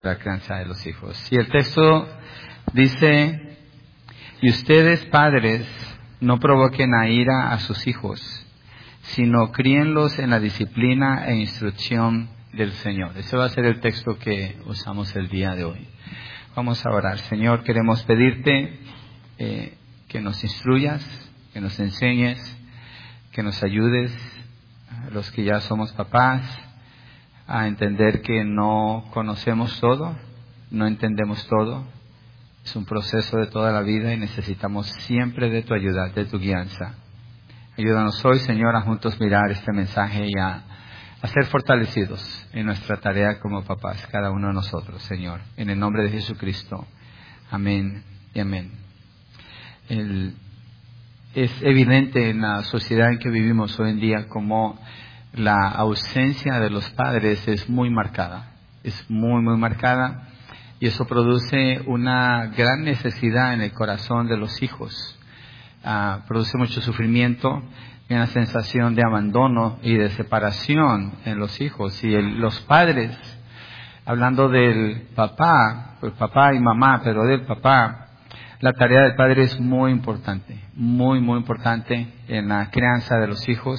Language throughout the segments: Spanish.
la crianza de los hijos. Y el texto dice: y ustedes, padres, no provoquen a ira a sus hijos, sino críenlos en la disciplina e instrucción del Señor. Ese va a ser el texto que usamos el día de hoy. Vamos a orar. Señor, queremos pedirte que nos instruyas, que nos enseñes, que nos ayudes, a los que ya somos papás, a entender que no conocemos todo, no entendemos todo. Es un proceso de toda la vida y necesitamos siempre de tu ayuda, de tu guianza. Ayúdanos hoy, Señor, a juntos mirar este mensaje y a ser fortalecidos en nuestra tarea como papás, cada uno de nosotros, Señor. En el nombre de Jesucristo. Amén y amén. Es evidente en la sociedad en que vivimos hoy en día como la ausencia de los padres es muy marcada. Es muy, muy marcada. Y eso produce una gran necesidad en el corazón de los hijos. Produce mucho sufrimiento y una sensación de abandono y de separación en los hijos. Y los padres, hablando del papá, pues papá y mamá, pero del papá, la tarea del padre es muy importante, muy, muy importante en la crianza de los hijos.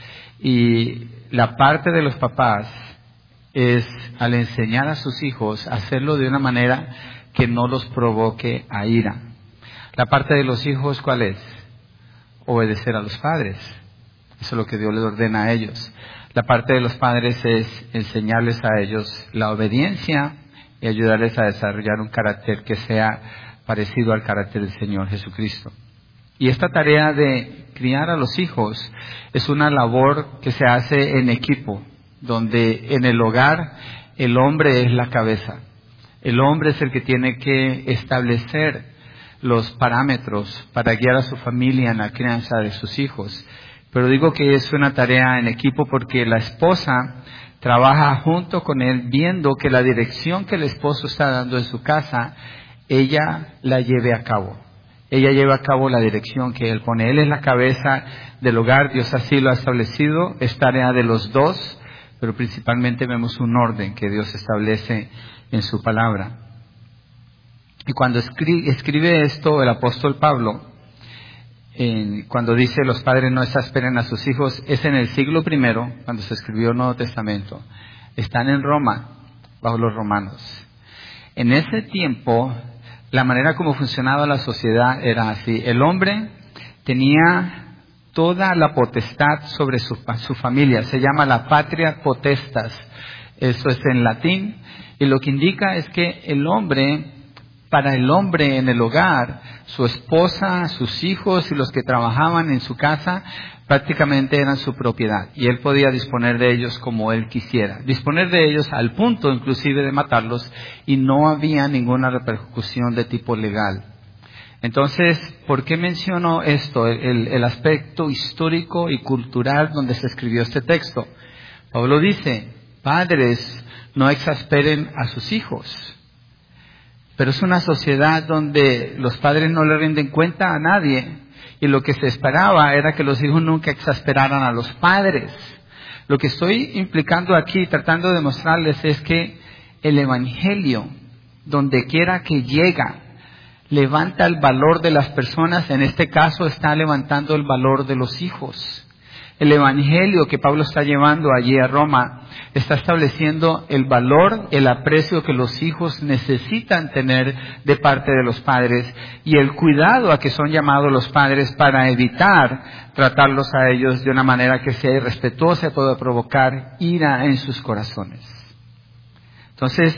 Y la parte de los papás es, al enseñar a sus hijos, hacerlo de una manera que no los provoque a ira. La parte de los hijos, ¿cuál es? Obedecer a los padres. Eso es lo que Dios les ordena a ellos. La parte de los padres es enseñarles a ellos la obediencia y ayudarles a desarrollar un carácter que sea parecido al carácter del Señor Jesucristo. Y esta tarea de criar a los hijos es una labor que se hace en equipo, donde en el hogar el hombre es la cabeza. El hombre es el que tiene que establecer los parámetros para guiar a su familia en la crianza de sus hijos. Pero digo que es una tarea en equipo porque la esposa trabaja junto con él, viendo que la dirección que el esposo está dando en su casa, ella la lleve a cabo. Ella lleva a cabo la dirección que él pone. Él es la cabeza del hogar, Dios así lo ha establecido, es tarea de los dos, pero principalmente vemos un orden que Dios establece en su palabra. Y cuando escribe esto el apóstol Pablo, cuando dice los padres no exasperen a sus hijos, es en el siglo I, cuando se escribió el Nuevo Testamento. Están en Roma, bajo los romanos. En ese tiempo, la manera como funcionaba la sociedad era así. El hombre tenía toda la potestad sobre su familia. Se llama la patria potestas. Eso es en latín. Y lo que indica es que para el hombre en el hogar, su esposa, sus hijos y los que trabajaban en su casa prácticamente eran su propiedad. Y él podía disponer de ellos como él quisiera. Disponer de ellos al punto inclusive de matarlos, y no había ninguna repercusión de tipo legal. Entonces, ¿por qué menciono esto? El aspecto histórico y cultural donde se escribió este texto. Pablo dice: padres, no exasperen a sus hijos. Pero es una sociedad donde los padres no le rinden cuenta a nadie. Y lo que se esperaba era que los hijos nunca exasperaran a los padres. Lo que estoy implicando aquí, tratando de mostrarles, es que el Evangelio, donde quiera que llega, levanta el valor de las personas. En este caso está levantando el valor de los hijos. El Evangelio que Pablo está llevando allí a Roma está estableciendo el valor, el aprecio que los hijos necesitan tener de parte de los padres y el cuidado a que son llamados los padres para evitar tratarlos a ellos de una manera que sea irrespetuosa y pueda provocar ira en sus corazones. Entonces,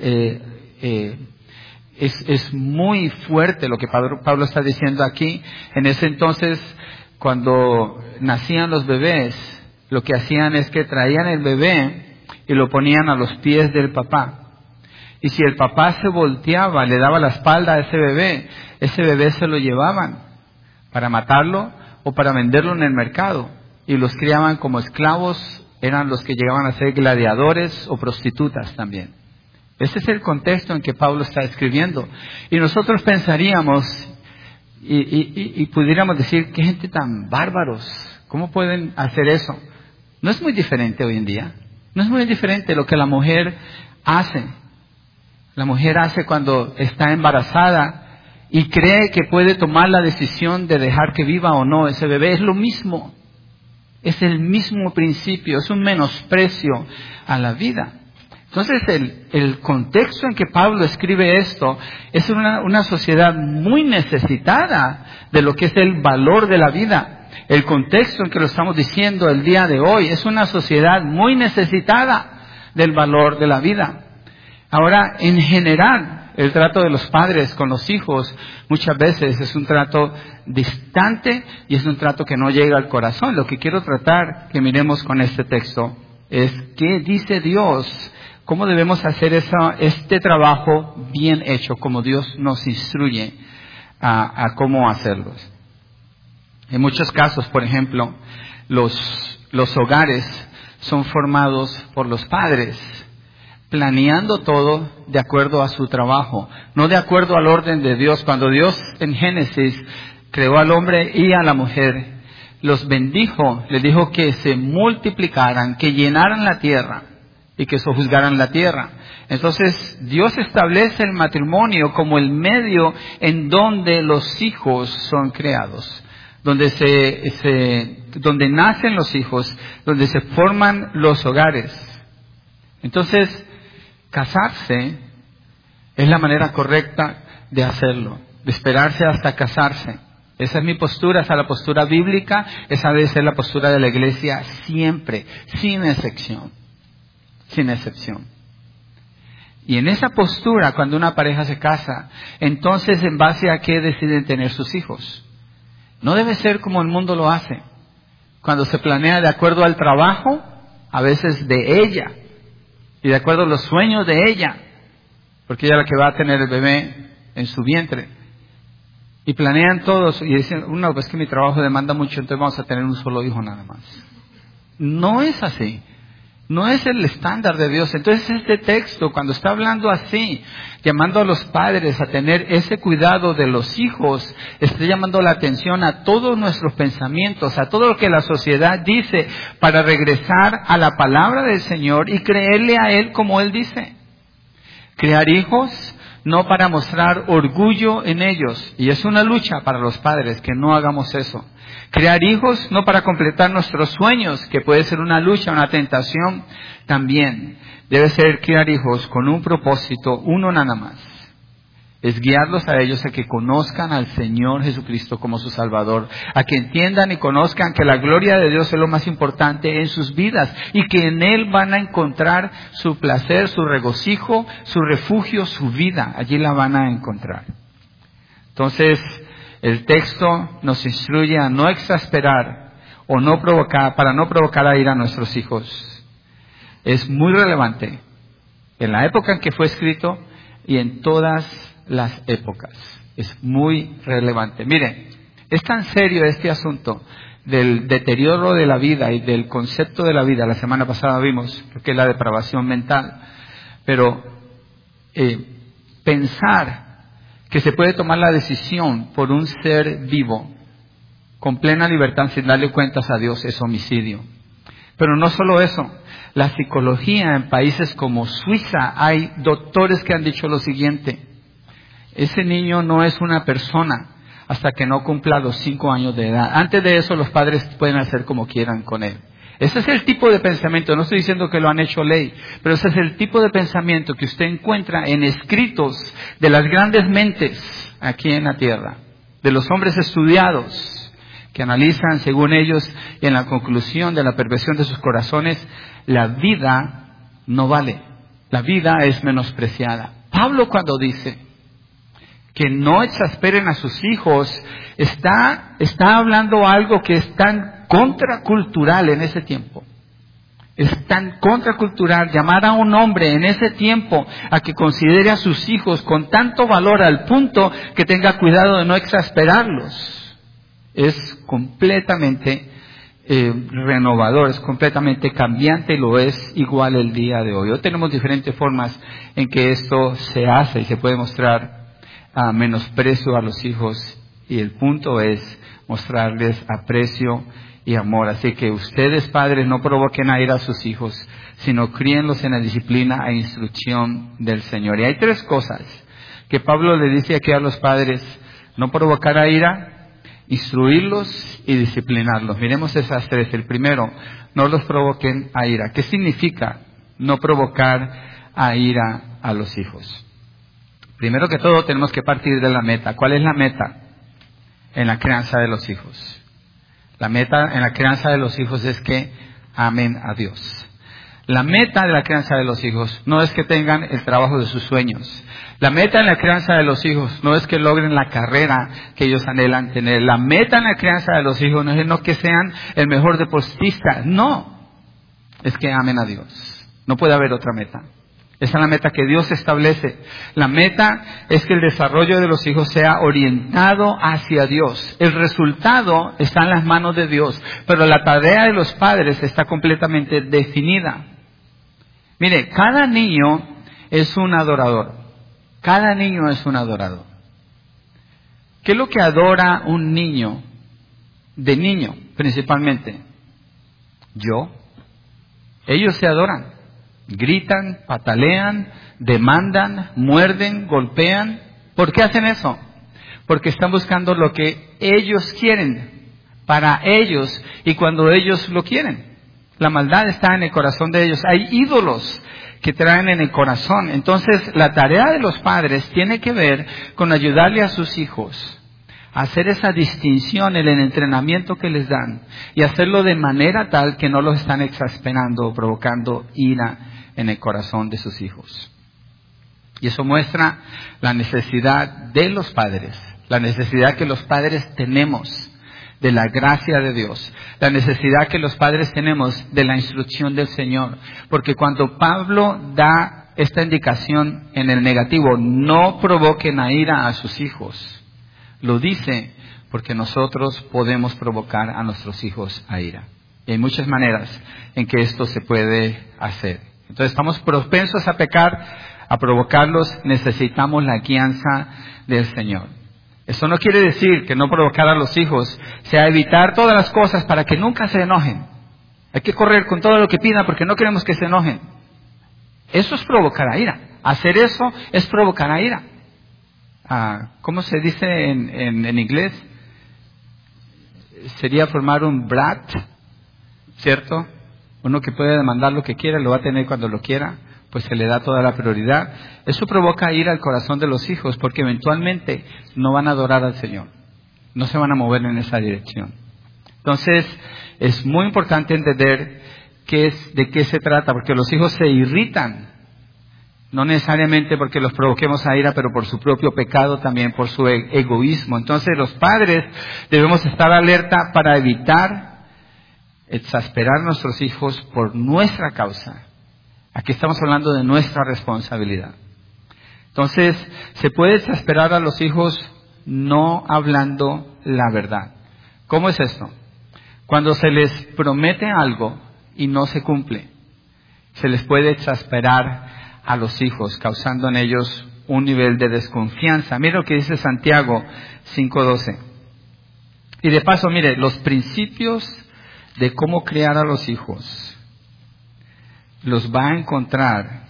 es muy fuerte lo que Pablo está diciendo aquí. En ese entonces, cuando nacían los bebés, lo que hacían es que traían el bebé y lo ponían a los pies del papá. Y si el papá se volteaba, le daba la espalda a ese bebé se lo llevaban para matarlo o para venderlo en el mercado. Y los criaban como esclavos, eran los que llegaban a ser gladiadores o prostitutas también. Ese es el contexto en que Pablo está escribiendo. Y nosotros pensaríamos y pudiéramos decir: qué gente tan bárbaros, ¿cómo pueden hacer eso? No es muy diferente hoy en día. No es muy diferente lo que la mujer hace. la mujer hace cuando está embarazada y cree que puede tomar la decisión de dejar que viva o no ese bebé. Es lo mismo. Es el mismo principio. Es un menosprecio a la vida. Entonces el contexto en que Pablo escribe esto es una sociedad muy necesitada de lo que es el valor de la vida. El contexto en que lo estamos diciendo el día de hoy es una sociedad muy necesitada del valor de la vida. Ahora, en general, el trato de los padres con los hijos muchas veces es un trato distante y es un trato que no llega al corazón. Lo que quiero tratar que miremos con este texto es qué dice Dios. ¿Cómo debemos hacer este trabajo bien hecho, como Dios nos instruye a cómo hacerlos? En muchos casos, por ejemplo, los hogares son formados por los padres, planeando todo de acuerdo a su trabajo, no de acuerdo al orden de Dios. Cuando Dios en Génesis creó al hombre y a la mujer, los bendijo, les dijo que se multiplicaran, que llenaran la tierra y que sojuzgaran la tierra. Entonces, Dios establece el matrimonio como el medio en donde los hijos son creados, donde nacen los hijos, donde se forman los hogares. Entonces, casarse es la manera correcta de hacerlo, de esperarse hasta casarse. Esa es mi postura, esa es la postura bíblica, esa debe ser la postura de la iglesia siempre, sin excepción. Sin excepción. Y en esa postura, cuando una pareja se casa, entonces en base a qué deciden tener sus hijos. No debe ser como el mundo lo hace. Cuando se planea de acuerdo al trabajo, a veces de ella, y de acuerdo a los sueños de ella, porque ella es la que va a tener el bebé en su vientre. Y planean todos y dicen, no, pues que mi trabajo demanda mucho, entonces vamos a tener un solo hijo nada más. No es así. No es el estándar de Dios. Entonces este texto, cuando está hablando así, llamando a los padres a tener ese cuidado de los hijos, está llamando la atención a todos nuestros pensamientos, a todo lo que la sociedad dice, para regresar a la palabra del Señor y creerle a Él como Él dice. Crear hijos no para mostrar orgullo en ellos. Y es una lucha para los padres que no hagamos eso. Crear hijos no para completar nuestros sueños, que puede ser una lucha, una tentación también. Debe ser criar hijos con un propósito, uno nada más. Es guiarlos a ellos a que conozcan al Señor Jesucristo como su Salvador, a que entiendan y conozcan que la gloria de Dios es lo más importante en sus vidas y que en Él van a encontrar su placer, su regocijo, su refugio, su vida. Allí la van a encontrar. Entonces, el texto nos instruye a no exasperar o no provocar, para no provocar a ira a nuestros hijos. Es muy relevante en la época en que fue escrito y en todas las épocas. Es muy relevante. Miren, es tan serio este asunto del deterioro de la vida y del concepto de la vida. La semana pasada vimos lo que es la depravación mental. Pero pensar que se puede tomar la decisión por un ser vivo con plena libertad sin darle cuentas a Dios es homicidio. Pero no solo eso, la psicología en países como Suiza, hay doctores que han dicho lo siguiente: ese niño no es una persona hasta que no cumpla los 5 años de edad. Antes de eso los padres pueden hacer como quieran con él. Ese es el tipo de pensamiento, no estoy diciendo que lo han hecho ley, pero ese es el tipo de pensamiento que usted encuentra en escritos de las grandes mentes aquí en la tierra, de los hombres estudiados, que analizan según ellos y en la conclusión de la perversión de sus corazones, la vida no vale, la vida es menospreciada. Pablo cuando dice que no exasperen a sus hijos, está hablando algo que es tan contracultural en ese tiempo. Es tan contracultural llamar a un hombre en ese tiempo a que considere a sus hijos con tanto valor al punto que tenga cuidado de no exasperarlos. Es completamente renovador, es completamente cambiante y lo es igual el día de hoy. Hoy tenemos diferentes formas en que esto se hace y se puede mostrar menosprecio a los hijos y el punto es mostrarles aprecio y amor. Así que ustedes, padres, no provoquen a ira a sus hijos, sino críenlos en la disciplina e instrucción del Señor. Y hay 3 cosas que Pablo le dice aquí a los padres: no provocar a ira, instruirlos y disciplinarlos. Miremos esas 3. El primero, no los provoquen a ira. ¿Qué significa no provocar a ira a los hijos? Primero que todo tenemos que partir de la meta. ¿Cuál es la meta en la crianza de los hijos? La meta en la crianza de los hijos es que amen a Dios. La meta de la crianza de los hijos no es que tengan el trabajo de sus sueños. La meta en la crianza de los hijos no es que logren la carrera que ellos anhelan tener. La meta en la crianza de los hijos no es que sean el mejor deportista. No, es que amen a Dios. No puede haber otra meta. Esa es la meta que Dios establece. La meta es que el desarrollo de los hijos sea orientado hacia Dios. El resultado está en las manos de Dios, pero la tarea de los padres está completamente definida. Mire, cada niño es un adorador. Cada niño es un adorador. ¿Qué es lo que adora un niño? De niño, principalmente. Yo. Ellos se adoran. Gritan, patalean, demandan, muerden, golpean. ¿Por qué hacen eso? Porque están buscando lo que ellos quieren, para ellos y cuando ellos lo quieren. La maldad está en el corazón de ellos. Hay ídolos que traen en el corazón. Entonces, la tarea de los padres tiene que ver con ayudarle a sus hijos a hacer esa distinción en el entrenamiento que les dan y hacerlo de manera tal que no los están exasperando o provocando ira en el corazón de sus hijos. Y eso muestra la necesidad de los padres, la necesidad que los padres tenemos de la gracia de Dios, la necesidad que los padres tenemos de la instrucción del Señor. Porque cuando Pablo da esta indicación en el negativo, no provoquen a ira a sus hijos, lo dice porque nosotros podemos provocar a nuestros hijos a ira. Y hay muchas maneras en que esto se puede hacer. Entonces estamos propensos a pecar, a provocarlos, necesitamos la guianza del Señor. Eso no quiere decir que no provocar a los hijos sea evitar todas las cosas para que nunca se enojen. Hay que correr con todo lo que pidan porque no queremos que se enojen. Eso es provocar a ira. Hacer eso es provocar a ira. ¿Cómo se dice en inglés? Sería formar un brat, ¿cierto? Uno que puede demandar lo que quiera, lo va a tener cuando lo quiera, pues se le da toda la prioridad. Eso provoca ira al corazón de los hijos, porque eventualmente no van a adorar al Señor. No se van a mover en esa dirección. Entonces, es muy importante entender de qué se trata, porque los hijos se irritan. No necesariamente porque los provoquemos a ira, pero por su propio pecado, también por su egoísmo. Entonces los padres debemos estar alerta para evitar exasperar a nuestros hijos por nuestra causa. Aquí estamos hablando de nuestra responsabilidad. Entonces, se puede exasperar a los hijos no hablando la verdad. ¿Cómo es esto? Cuando se les promete algo y no se cumple, se les puede exasperar a los hijos, causando en ellos un nivel de desconfianza. Mire lo que dice Santiago 5:12. Y de paso, mire, los principios de cómo criar a los hijos los va a encontrar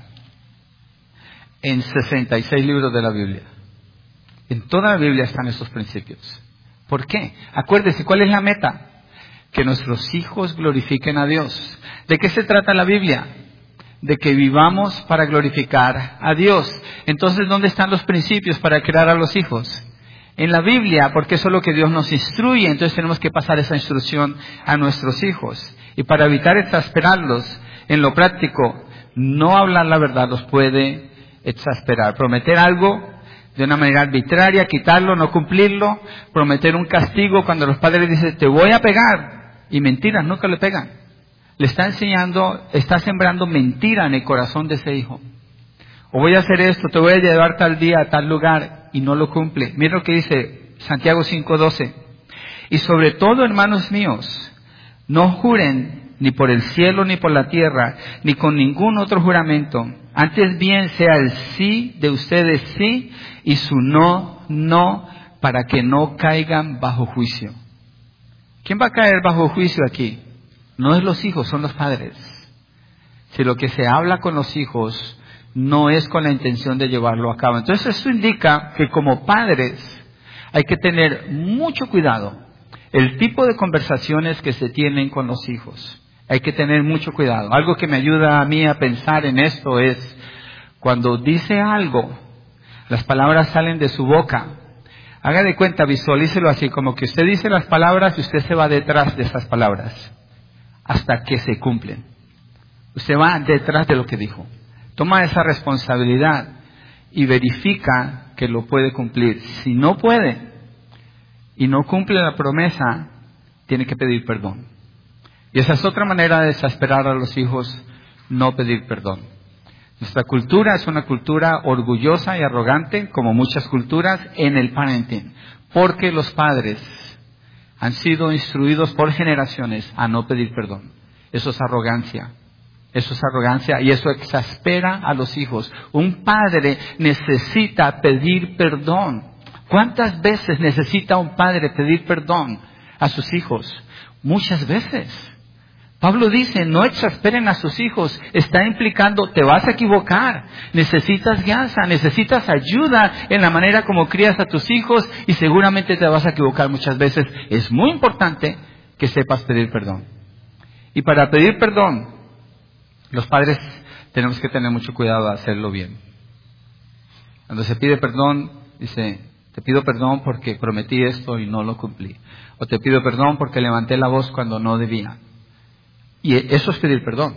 en 66 libros de la Biblia. En toda la Biblia están estos principios. ¿Por qué? Acuérdese, ¿cuál es la meta? Que nuestros hijos glorifiquen a Dios. ¿De qué se trata la Biblia? De que vivamos para glorificar a Dios. Entonces, ¿dónde están los principios para crear a los hijos? En la Biblia, porque eso es lo que Dios nos instruye. Entonces tenemos que pasar esa instrucción a nuestros hijos. Y para evitar exasperarlos, en lo práctico, no hablar la verdad los puede exasperar. Prometer algo de una manera arbitraria, quitarlo, no cumplirlo, prometer un castigo cuando los padres dicen, te voy a pegar, y mentiras, nunca le pegan. Le está enseñando, está sembrando mentira en el corazón de ese hijo. O voy a hacer esto, te voy a llevar tal día a tal lugar, y no lo cumple. Mira lo que dice Santiago 5:12. Y sobre todo, hermanos míos, no juren ni por el cielo ni por la tierra, ni con ningún otro juramento. Antes bien sea el sí de ustedes sí, y su no, no, para que no caigan bajo juicio. ¿Quién va a caer bajo juicio aquí? No es los hijos, son los padres. Si lo que se habla con los hijos no es con la intención de llevarlo a cabo. Entonces eso indica que como padres hay que tener mucho cuidado. El tipo de conversaciones que se tienen con los hijos. Hay que tener mucho cuidado. Algo que me ayuda a mí a pensar en esto es, cuando dice algo, las palabras salen de su boca. Haga de cuenta, visualícelo así, como que usted dice las palabras y usted se va detrás de esas palabras hasta que se cumplen. Usted va detrás de lo que dijo. Toma esa responsabilidad y verifica que lo puede cumplir. Si no puede y no cumple la promesa, tiene que pedir perdón. Y esa es otra manera de desesperar a los hijos, no pedir perdón. Nuestra cultura es una cultura orgullosa y arrogante, como muchas culturas, en el parenting, porque los padres han sido instruidos por generaciones a no pedir perdón. Eso es arrogancia. Eso es arrogancia y eso exaspera a los hijos. Un padre necesita pedir perdón. ¿Cuántas veces necesita un padre pedir perdón a sus hijos? Muchas veces. Pablo dice, no exasperen a sus hijos. Está implicando, te vas a equivocar. Necesitas guianza, necesitas ayuda en la manera como crías a tus hijos y seguramente te vas a equivocar muchas veces. Es muy importante que sepas pedir perdón. Y para pedir perdón, los padres tenemos que tener mucho cuidado de hacerlo bien. Cuando se pide perdón, dice, te pido perdón porque prometí esto y no lo cumplí. O te pido perdón porque levanté la voz cuando no debía. Y eso es pedir perdón.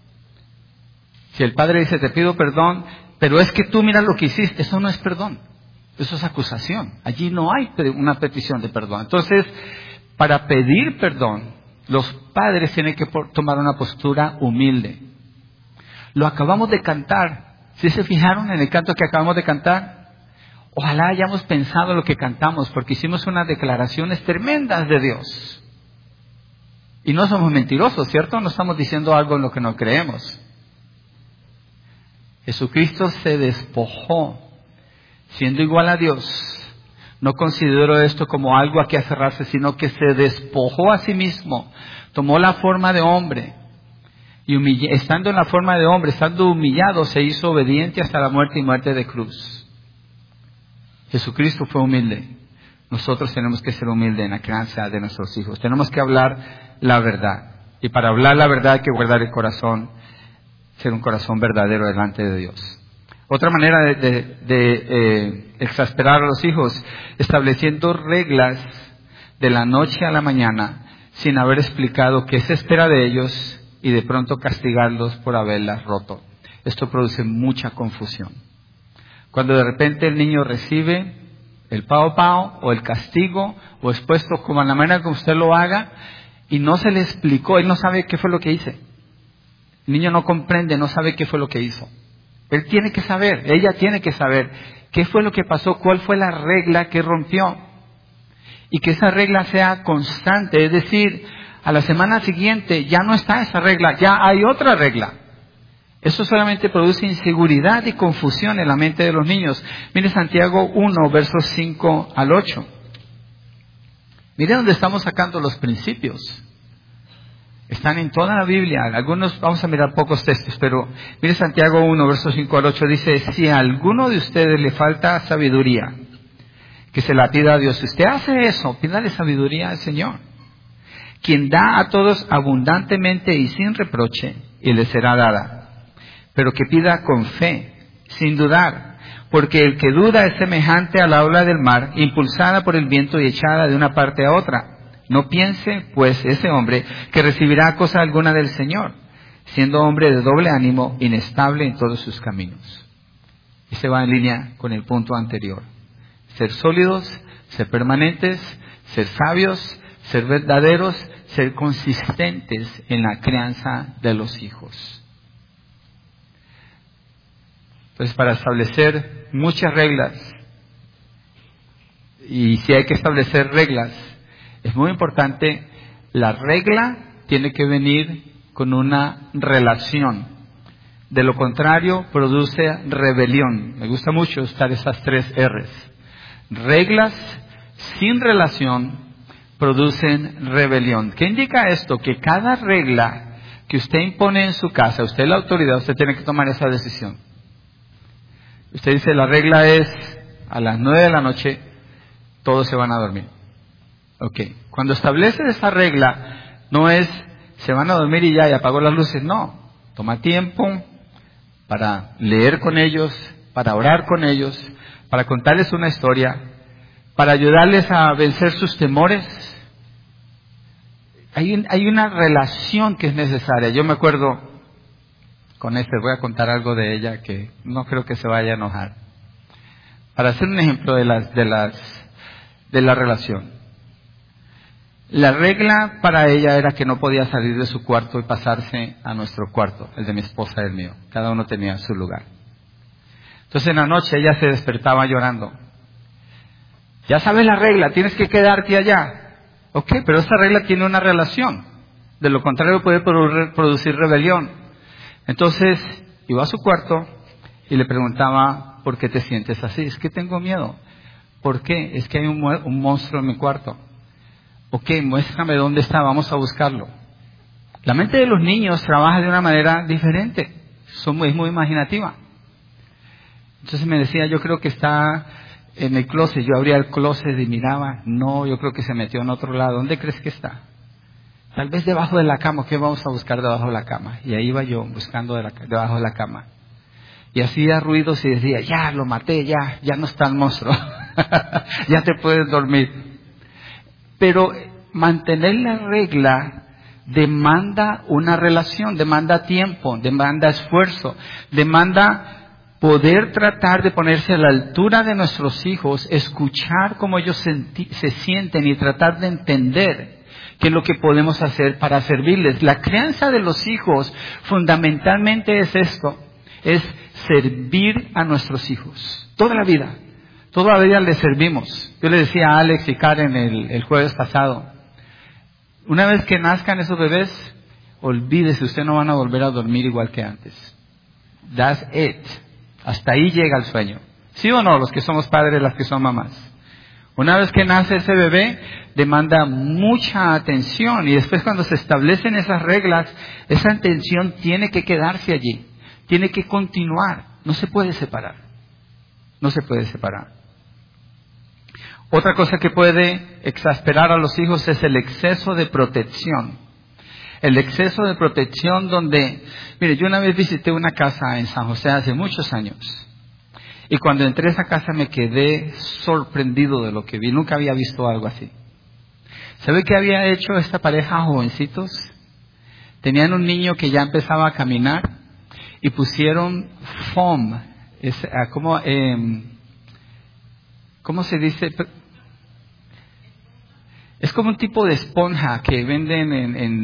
Si el padre dice, te pido perdón, pero es que tú mira lo que hiciste, eso no es perdón. Eso es acusación. Allí no hay una petición de perdón. Entonces, para pedir perdón, los padres tienen que tomar una postura humilde. Lo acabamos de cantar. ¿Sí se fijaron en el canto que acabamos de cantar? Ojalá hayamos pensado lo que cantamos, porque hicimos unas declaraciones tremendas de Dios. Y no somos mentirosos, ¿cierto? No estamos diciendo algo en lo que no creemos. Jesucristo se despojó, siendo igual a Dios. No consideró esto como algo a que aferrarse, sino que se despojó a sí mismo. Tomó la forma de hombre. Y estando en la forma de hombre, estando humillado, se hizo obediente hasta la muerte y muerte de cruz. Jesucristo fue humilde. Nosotros tenemos que ser humildes en la crianza de nuestros hijos. Tenemos que hablar la verdad. Y para hablar la verdad hay que guardar el corazón, ser un corazón verdadero delante de Dios. Otra manera de exasperar a los hijos, estableciendo reglas de la noche a la mañana, sin haber explicado qué se espera de ellos y de pronto castigarlos por haberlas roto. Esto produce mucha confusión. Cuando de repente el niño recibe el pao pao o el castigo o expuesto como en la manera que usted lo haga y no se le explicó, él no sabe qué fue lo que hice. El niño no comprende, no sabe qué fue lo que hizo. Él tiene que saber, ella tiene que saber qué fue lo que pasó, cuál fue la regla que rompió. Y que esa regla sea constante, es decir, a la semana siguiente ya no está esa regla, ya hay otra regla. Eso solamente produce inseguridad y confusión en la mente de los niños. Mire Santiago 1, versos 5 al 8. Mire dónde estamos sacando los principios. Están en toda la Biblia. Algunos, vamos a mirar pocos textos, pero mire Santiago 1, versos 5 al 8. Dice, si a alguno de ustedes le falta sabiduría, que se la pida a Dios. Si usted hace eso, pídale sabiduría al Señor, quien da a todos abundantemente y sin reproche, y le será dada. Pero que pida con fe, sin dudar, porque el que duda es semejante a la ola del mar, impulsada por el viento y echada de una parte a otra. No piense, pues, ese hombre que recibirá cosa alguna del Señor, siendo hombre de doble ánimo, inestable en todos sus caminos. Y se va en línea con el punto anterior. Ser sólidos, ser permanentes, ser sabios, ser verdaderos, ser consistentes en la crianza de los hijos. Entonces, para establecer muchas reglas, y si hay que establecer reglas, es muy importante, la regla tiene que venir con una relación. De lo contrario, produce rebelión. Me gusta mucho usar esas 3 R's. Reglas sin relación producen rebelión. ¿Qué indica esto? Que cada regla que usted impone en su casa, usted es la autoridad, usted tiene que tomar esa decisión. Usted dice, la regla es a las 9 de la noche, todos se van a dormir. Ok. Cuando establece esa regla, no es, se van a dormir y ya, y apagó las luces. No. Toma tiempo para leer con ellos, para orar con ellos, para contarles una historia, para ayudarles a vencer sus temores. Hay una relación que es necesaria. Yo me acuerdo, voy a contar algo de ella que no creo que se vaya a enojar. Para hacer un ejemplo de la relación. La regla para ella era que no podía salir de su cuarto y pasarse a nuestro cuarto, el de mi esposa y el mío. Cada uno tenía su lugar. Entonces en la noche ella se despertaba llorando. Ya sabes la regla, tienes que quedarte allá. Ok, pero esa regla tiene una relación. De lo contrario puede producir rebelión. Entonces iba a su cuarto y le preguntaba, ¿por qué te sientes así? Es que tengo miedo. ¿Por qué? Es que hay un monstruo en mi cuarto. Ok, muéstrame dónde está, vamos a buscarlo. La mente de los niños trabaja de una manera diferente. Es muy imaginativa. Entonces me decía, yo creo que está en el closet. Yo abría el closet y miraba. No, yo creo que se metió en otro lado. ¿Dónde crees que está? Tal vez debajo de la cama. ¿Qué vamos a buscar debajo de la cama? Y ahí iba yo buscando debajo de la cama. Y hacía ruidos y decía, ya lo maté, ya no está el monstruo. Ya te puedes dormir. Pero mantener la regla demanda una relación, demanda tiempo, demanda esfuerzo, demanda poder tratar de ponerse a la altura de nuestros hijos, escuchar cómo ellos se sienten y tratar de entender qué es lo que podemos hacer para servirles. La crianza de los hijos fundamentalmente es esto, es servir a nuestros hijos, toda la vida. Toda la vida les servimos. Yo le decía a Alex y Karen el jueves pasado, una vez que nazcan esos bebés, olvídese, ustedes no van a volver a dormir igual que antes. That's it. Hasta ahí llega el sueño. ¿Sí o no? Los que somos padres, las que son mamás. Una vez que nace ese bebé, demanda mucha atención y después cuando se establecen esas reglas, esa atención tiene que quedarse allí. Tiene que continuar. No se puede separar. No se puede separar. Otra cosa que puede exasperar a los hijos es el exceso de protección. El exceso de protección donde, mire, yo una vez visité una casa en San José hace muchos años. Y cuando entré a esa casa me quedé sorprendido de lo que vi. Nunca había visto algo así. ¿Sabe qué había hecho esta pareja jovencitos? Tenían un niño que ya empezaba a caminar y pusieron foam. ¿Cómo se dice? Es como un tipo de esponja que venden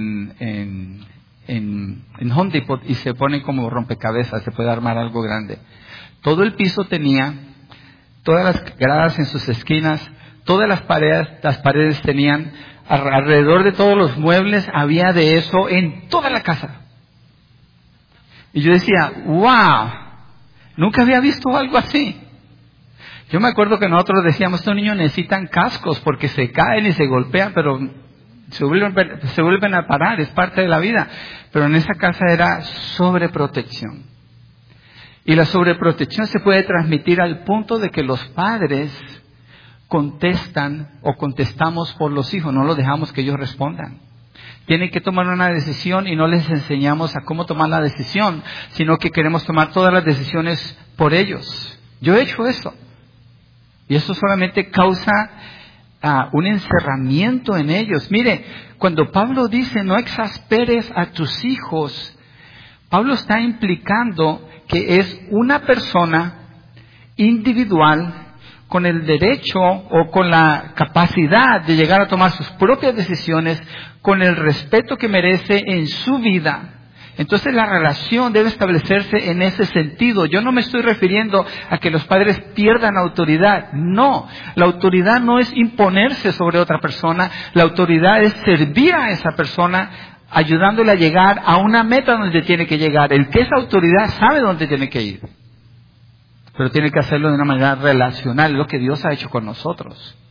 en Home Depot y se pone como rompecabezas, se puede armar algo grande. Todo el piso tenía, todas las gradas en sus esquinas, todas las paredes tenían, alrededor de todos los muebles había de eso en toda la casa. Y yo decía, wow, nunca había visto algo así. Yo me acuerdo que nosotros decíamos, estos niños necesitan cascos porque se caen y se golpean, pero se vuelven a parar, es parte de la vida. Pero en esa casa era sobreprotección. Y la sobreprotección se puede transmitir al punto de que los padres contestan o contestamos por los hijos, no los dejamos que ellos respondan. Tienen que tomar una decisión y no les enseñamos a cómo tomar la decisión, sino que queremos tomar todas las decisiones por ellos. Yo he hecho eso. Y eso solamente causa un encerramiento en ellos. Mire, cuando Pablo dice no exasperes a tus hijos, Pablo está implicando que es una persona individual con el derecho o con la capacidad de llegar a tomar sus propias decisiones con el respeto que merece en su vida. Entonces la relación debe establecerse en ese sentido. Yo no me estoy refiriendo a que los padres pierdan autoridad. No, la autoridad no es imponerse sobre otra persona. La autoridad es servir a esa persona ayudándole a llegar a una meta donde tiene que llegar. El que es autoridad sabe dónde tiene que ir. Pero tiene que hacerlo de una manera relacional, lo que Dios ha hecho con nosotros.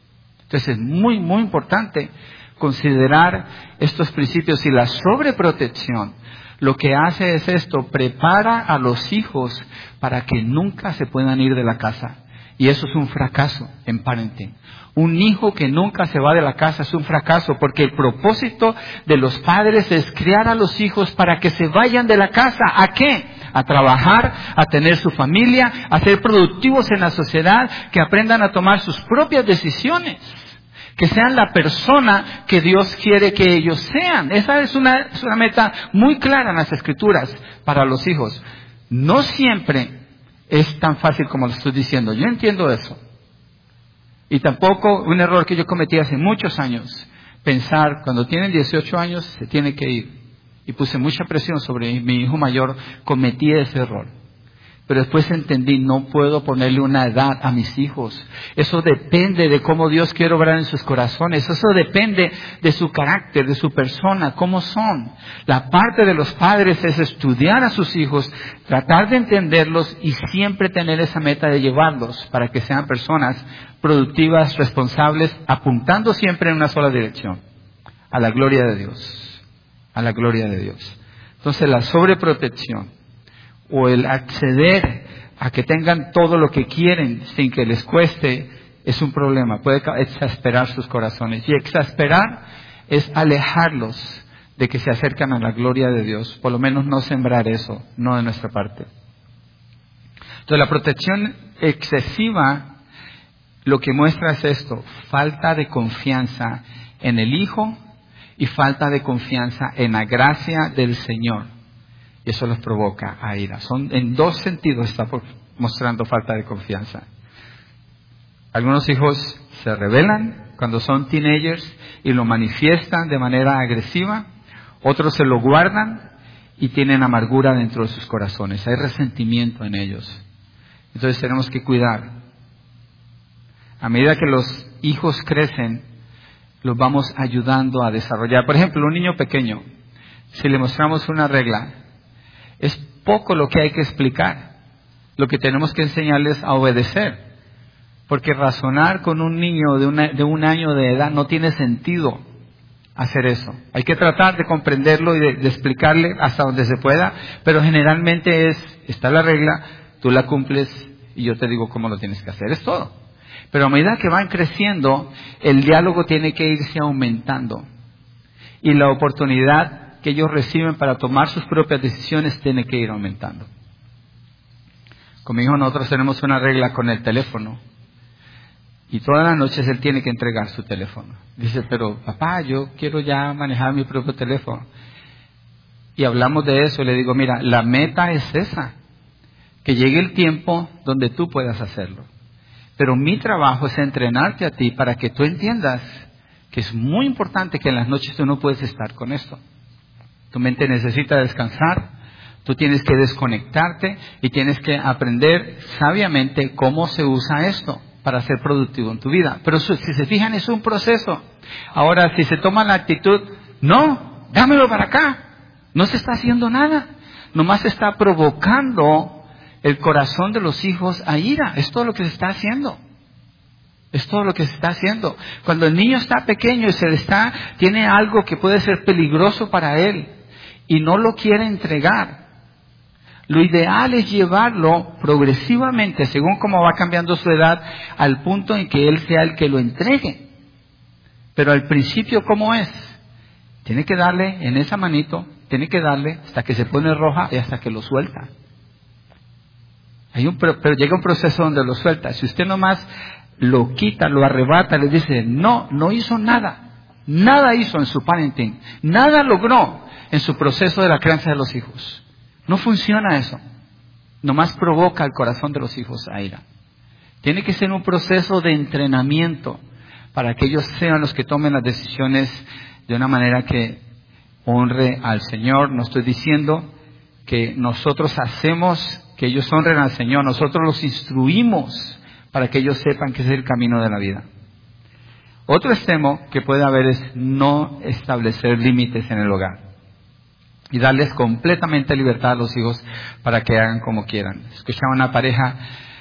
Entonces es muy, muy importante considerar estos principios. Y la sobreprotección lo que hace es esto: prepara a los hijos para que nunca se puedan ir de la casa. Y eso es un fracaso en parenting. Un hijo que nunca se va de la casa es un fracaso, porque el propósito de los padres es criar a los hijos para que se vayan de la casa. ¿A qué? A trabajar, a tener su familia, a ser productivos en la sociedad, que aprendan a tomar sus propias decisiones, que sean la persona que Dios quiere que ellos sean. Esa es una meta muy clara en las Escrituras para los hijos. No siempre es tan fácil como lo estoy diciendo. Yo entiendo eso. Y tampoco, un error que yo cometí hace muchos años, pensar cuando tienen 18 años se tiene que ir. Y puse mucha presión sobre mi hijo mayor, cometí ese error. Pero después entendí, no puedo ponerle una edad a mis hijos. Eso depende de cómo Dios quiere obrar en sus corazones. Eso depende de su carácter, de su persona, cómo son. La parte de los padres es estudiar a sus hijos, tratar de entenderlos y siempre tener esa meta de llevarlos para que sean personas productivas, responsables, apuntando siempre en una sola dirección: a la gloria de Dios. A la gloria de Dios. Entonces la sobreprotección o el acceder a que tengan todo lo que quieren sin que les cueste es un problema. Puede exasperar sus corazones. Y exasperar es alejarlos de que se acercan a la gloria de Dios. Por lo menos no sembrar eso, no de nuestra parte. Entonces la protección excesiva lo que muestra es esto: falta de confianza en el hijo y falta de confianza en la gracia del Señor. Y eso los provoca a ira. En dos sentidos está mostrando falta de confianza. Algunos hijos se rebelan cuando son teenagers y lo manifiestan de manera agresiva. Otros se lo guardan y tienen amargura dentro de sus corazones. Hay resentimiento en ellos. Entonces tenemos que cuidar. A medida que los hijos crecen, los vamos ayudando a desarrollar. Por ejemplo, un niño pequeño, si le mostramos una regla, es poco lo que hay que explicar. Lo que tenemos que enseñarles a obedecer. Porque razonar con un niño de un año de edad no tiene sentido hacer eso. Hay que tratar de comprenderlo y de explicarle hasta donde se pueda, pero generalmente está la regla, tú la cumples y yo te digo cómo lo tienes que hacer. Es todo. Pero a medida que van creciendo, el diálogo tiene que irse aumentando. Y la oportunidad que ellos reciben para tomar sus propias decisiones tiene que ir aumentando. Con mi hijo nosotros tenemos una regla con el teléfono. Y todas las noches él tiene que entregar su teléfono. Dice, pero papá, yo quiero ya manejar mi propio teléfono. Y hablamos de eso. Le digo, mira, la meta es esa. Que llegue el tiempo donde tú puedas hacerlo. Pero mi trabajo es entrenarte a ti para que tú entiendas que es muy importante que en las noches tú no puedes estar con esto. Tu mente necesita descansar, tú tienes que desconectarte y tienes que aprender sabiamente cómo se usa esto para ser productivo en tu vida. Pero si se fijan, es un proceso. Ahora, si se toma la actitud, no, dámelo para acá, no se está haciendo nada. Nomás se está provocando el corazón de los hijos a ira. Es todo lo que se está haciendo. Es todo lo que se está haciendo. Cuando el niño está pequeño y tiene algo que puede ser peligroso para él y no lo quiere entregar, lo ideal es llevarlo progresivamente, según cómo va cambiando su edad, al punto en que él sea el que lo entregue. Pero al principio, ¿cómo es? Tiene que darle en esa manito, tiene que darle hasta que se pone roja y hasta que lo suelta. Pero llega un proceso donde lo suelta. Si usted nomás lo quita, lo arrebata, le dice, no hizo nada. Nada hizo en su parenting. Nada logró en su proceso de la crianza de los hijos. No funciona eso. Nomás provoca el corazón de los hijos a ira. Tiene que ser un proceso de entrenamiento para que ellos sean los que tomen las decisiones de una manera que honre al Señor. No estoy diciendo que nosotros hacemos que ellos honren al Señor. Nosotros los instruimos para que ellos sepan que ese es el camino de la vida. Otro extremo que puede haber es no establecer límites en el hogar y darles completamente libertad a los hijos para que hagan como quieran. Escuchaba una pareja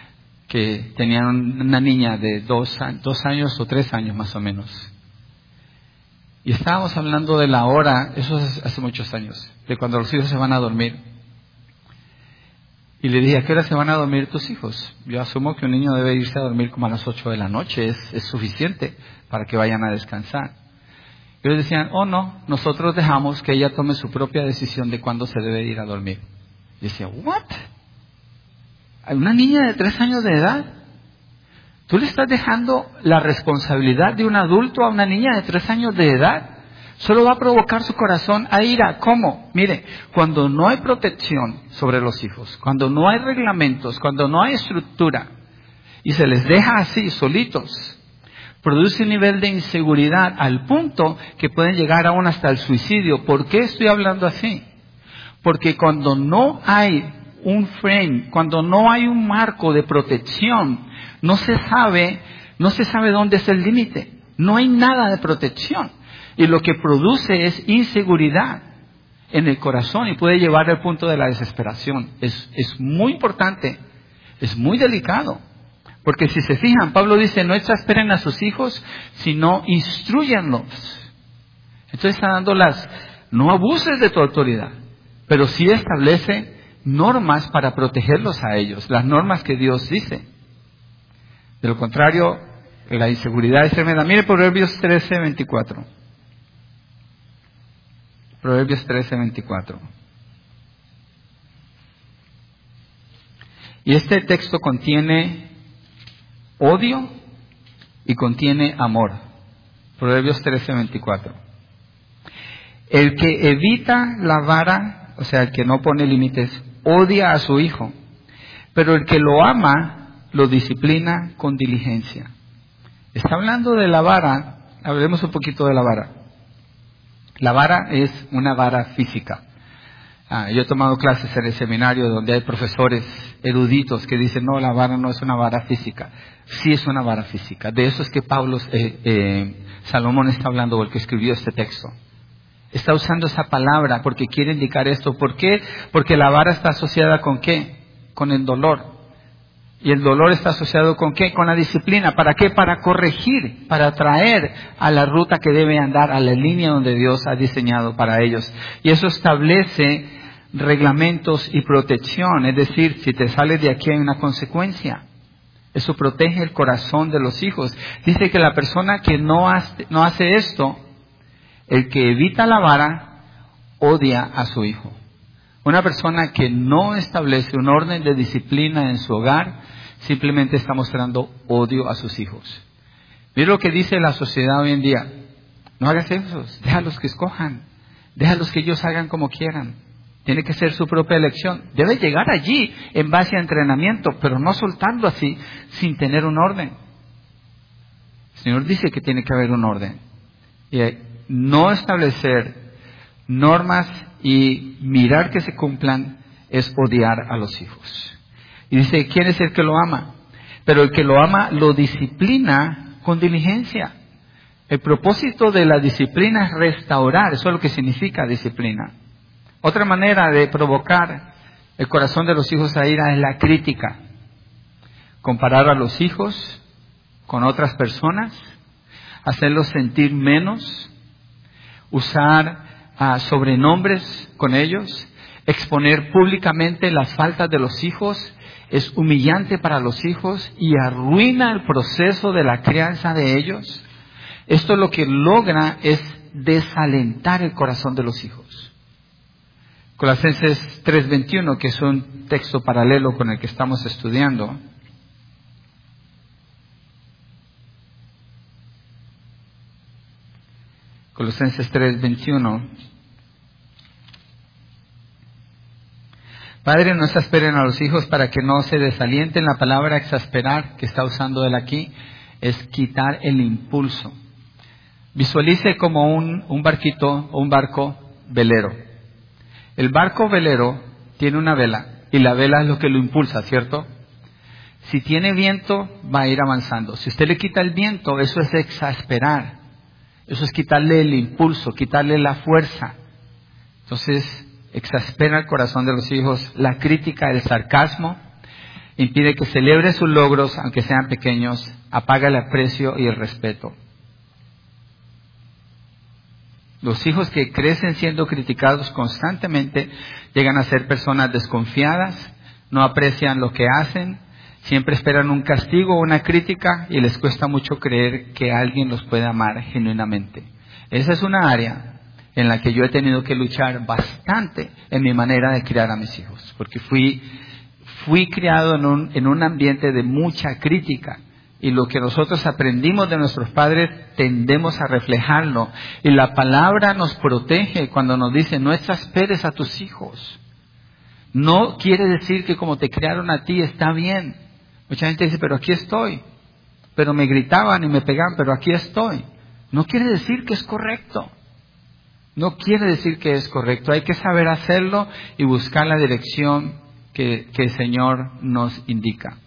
que tenían una niña de 2 años o 3 años más o menos. Y estábamos hablando de la hora, eso es hace muchos años, de cuando los hijos se van a dormir. Y le dije, ¿a qué hora se van a dormir tus hijos? Yo asumo que un niño debe irse a dormir como a las 8 de la noche, es suficiente para que vayan a descansar. Y ellos decían, oh no, nosotros dejamos que ella tome su propia decisión de cuándo se debe ir a dormir. Y decía, ¿what? ¿Hay una niña de 3 años de edad? ¿Tú le estás dejando la responsabilidad de un adulto a una niña de 3 años de edad? Solo va a provocar su corazón a ira. ¿Cómo? Mire, cuando no hay protección sobre los hijos, cuando no hay reglamentos, cuando no hay estructura y se les deja así, solitos, produce un nivel de inseguridad al punto que pueden llegar aún hasta el suicidio. ¿Por qué estoy hablando así? Porque cuando no hay un frame, cuando no hay un marco de protección, no se sabe dónde es el límite. No hay nada de protección. Y lo que produce es inseguridad en el corazón y puede llevar al punto de la desesperación. Es muy importante, es muy delicado. Porque si se fijan, Pablo dice, no exasperen a sus hijos, sino instruyanlos. Entonces está dando no abuses de tu autoridad, pero sí establece normas para protegerlos a ellos, las normas que Dios dice. De lo contrario, la inseguridad es tremenda. Mire Proverbios 13:24. Proverbios 13:24. Y este texto contiene odio y contiene amor. Proverbios 13:24. El que evita la vara, o sea, el que no pone límites, odia a su hijo, pero el que lo ama, lo disciplina con diligencia. Está hablando de la vara, hablemos un poquito de la vara. La vara es una vara física. Yo he tomado clases en el seminario donde hay profesores eruditos que dicen, no, la vara no es una vara física. Sí es una vara física. De eso es que Salomón está hablando, o el que escribió este texto. Está usando esa palabra porque quiere indicar esto. ¿Por qué? Porque la vara está asociada ¿con qué? Con el dolor. Y el dolor está asociado ¿con qué? Con la disciplina. ¿Para qué? Para corregir, para traer a la ruta que debe andar, a la línea donde Dios ha diseñado para ellos. Y eso establece reglamentos y protección. Es decir, si te sales de aquí hay una consecuencia. Eso protege el corazón de los hijos. Dice que la persona que no hace esto, el que evita la vara, odia a su hijo. Una persona que no establece un orden de disciplina en su hogar, simplemente está mostrando odio a sus hijos. Mira lo que dice la sociedad hoy en día. No hagas eso, déjalos que escojan, déjalos que ellos hagan como quieran. Tiene que ser su propia elección. Debe llegar allí en base a entrenamiento, pero no soltarlo así sin tener un orden. El Señor dice que tiene que haber un orden. Y no establecer normas y mirar que se cumplan es odiar a los hijos. Y dice, ¿quién es el que lo ama? Pero el que lo ama lo disciplina con diligencia. El propósito de la disciplina es restaurar, eso es lo que significa disciplina. Otra manera de provocar el corazón de los hijos a ira es la crítica. Comparar a los hijos con otras personas, hacerlos sentir menos, usar sobrenombres con ellos, exponer públicamente las faltas de los hijos, es humillante para los hijos y arruina el proceso de la crianza de ellos. Esto lo que logra es desalentar el corazón de los hijos. Colosenses 3:21, que es un texto paralelo con el que estamos estudiando. Colosenses 3:21. Padre, no exasperen a los hijos para que no se desalienten. La palabra exasperar que está usando él aquí es quitar el impulso. Visualice como un barquito o un barco velero. El barco velero tiene una vela y la vela es lo que lo impulsa, ¿cierto? Si tiene viento, va a ir avanzando. Si usted le quita el viento, eso es exasperar. Eso es quitarle el impulso, quitarle la fuerza. Entonces, exaspera el corazón de los hijos, la crítica, el sarcasmo. impide que celebre sus logros, aunque sean pequeños, apaga el aprecio y el respeto. Los hijos que crecen siendo criticados constantemente llegan a ser personas desconfiadas, no aprecian lo que hacen, siempre esperan un castigo o una crítica y les cuesta mucho creer que alguien los puede amar genuinamente. Esa es una área en la que yo he tenido que luchar bastante en mi manera de criar a mis hijos, porque fui criado en un ambiente de mucha crítica, y lo que nosotros aprendimos de nuestros padres tendemos a reflejarlo, y la palabra nos protege cuando nos dice no exasperes a tus hijos. No quiere decir que como te criaron a ti está bien. Mucha gente dice, pero aquí estoy, pero me gritaban y me pegaban, pero aquí estoy. No quiere decir que es correcto. No quiere decir que es correcto. Hay que saber hacerlo y buscar la dirección que el Señor nos indica.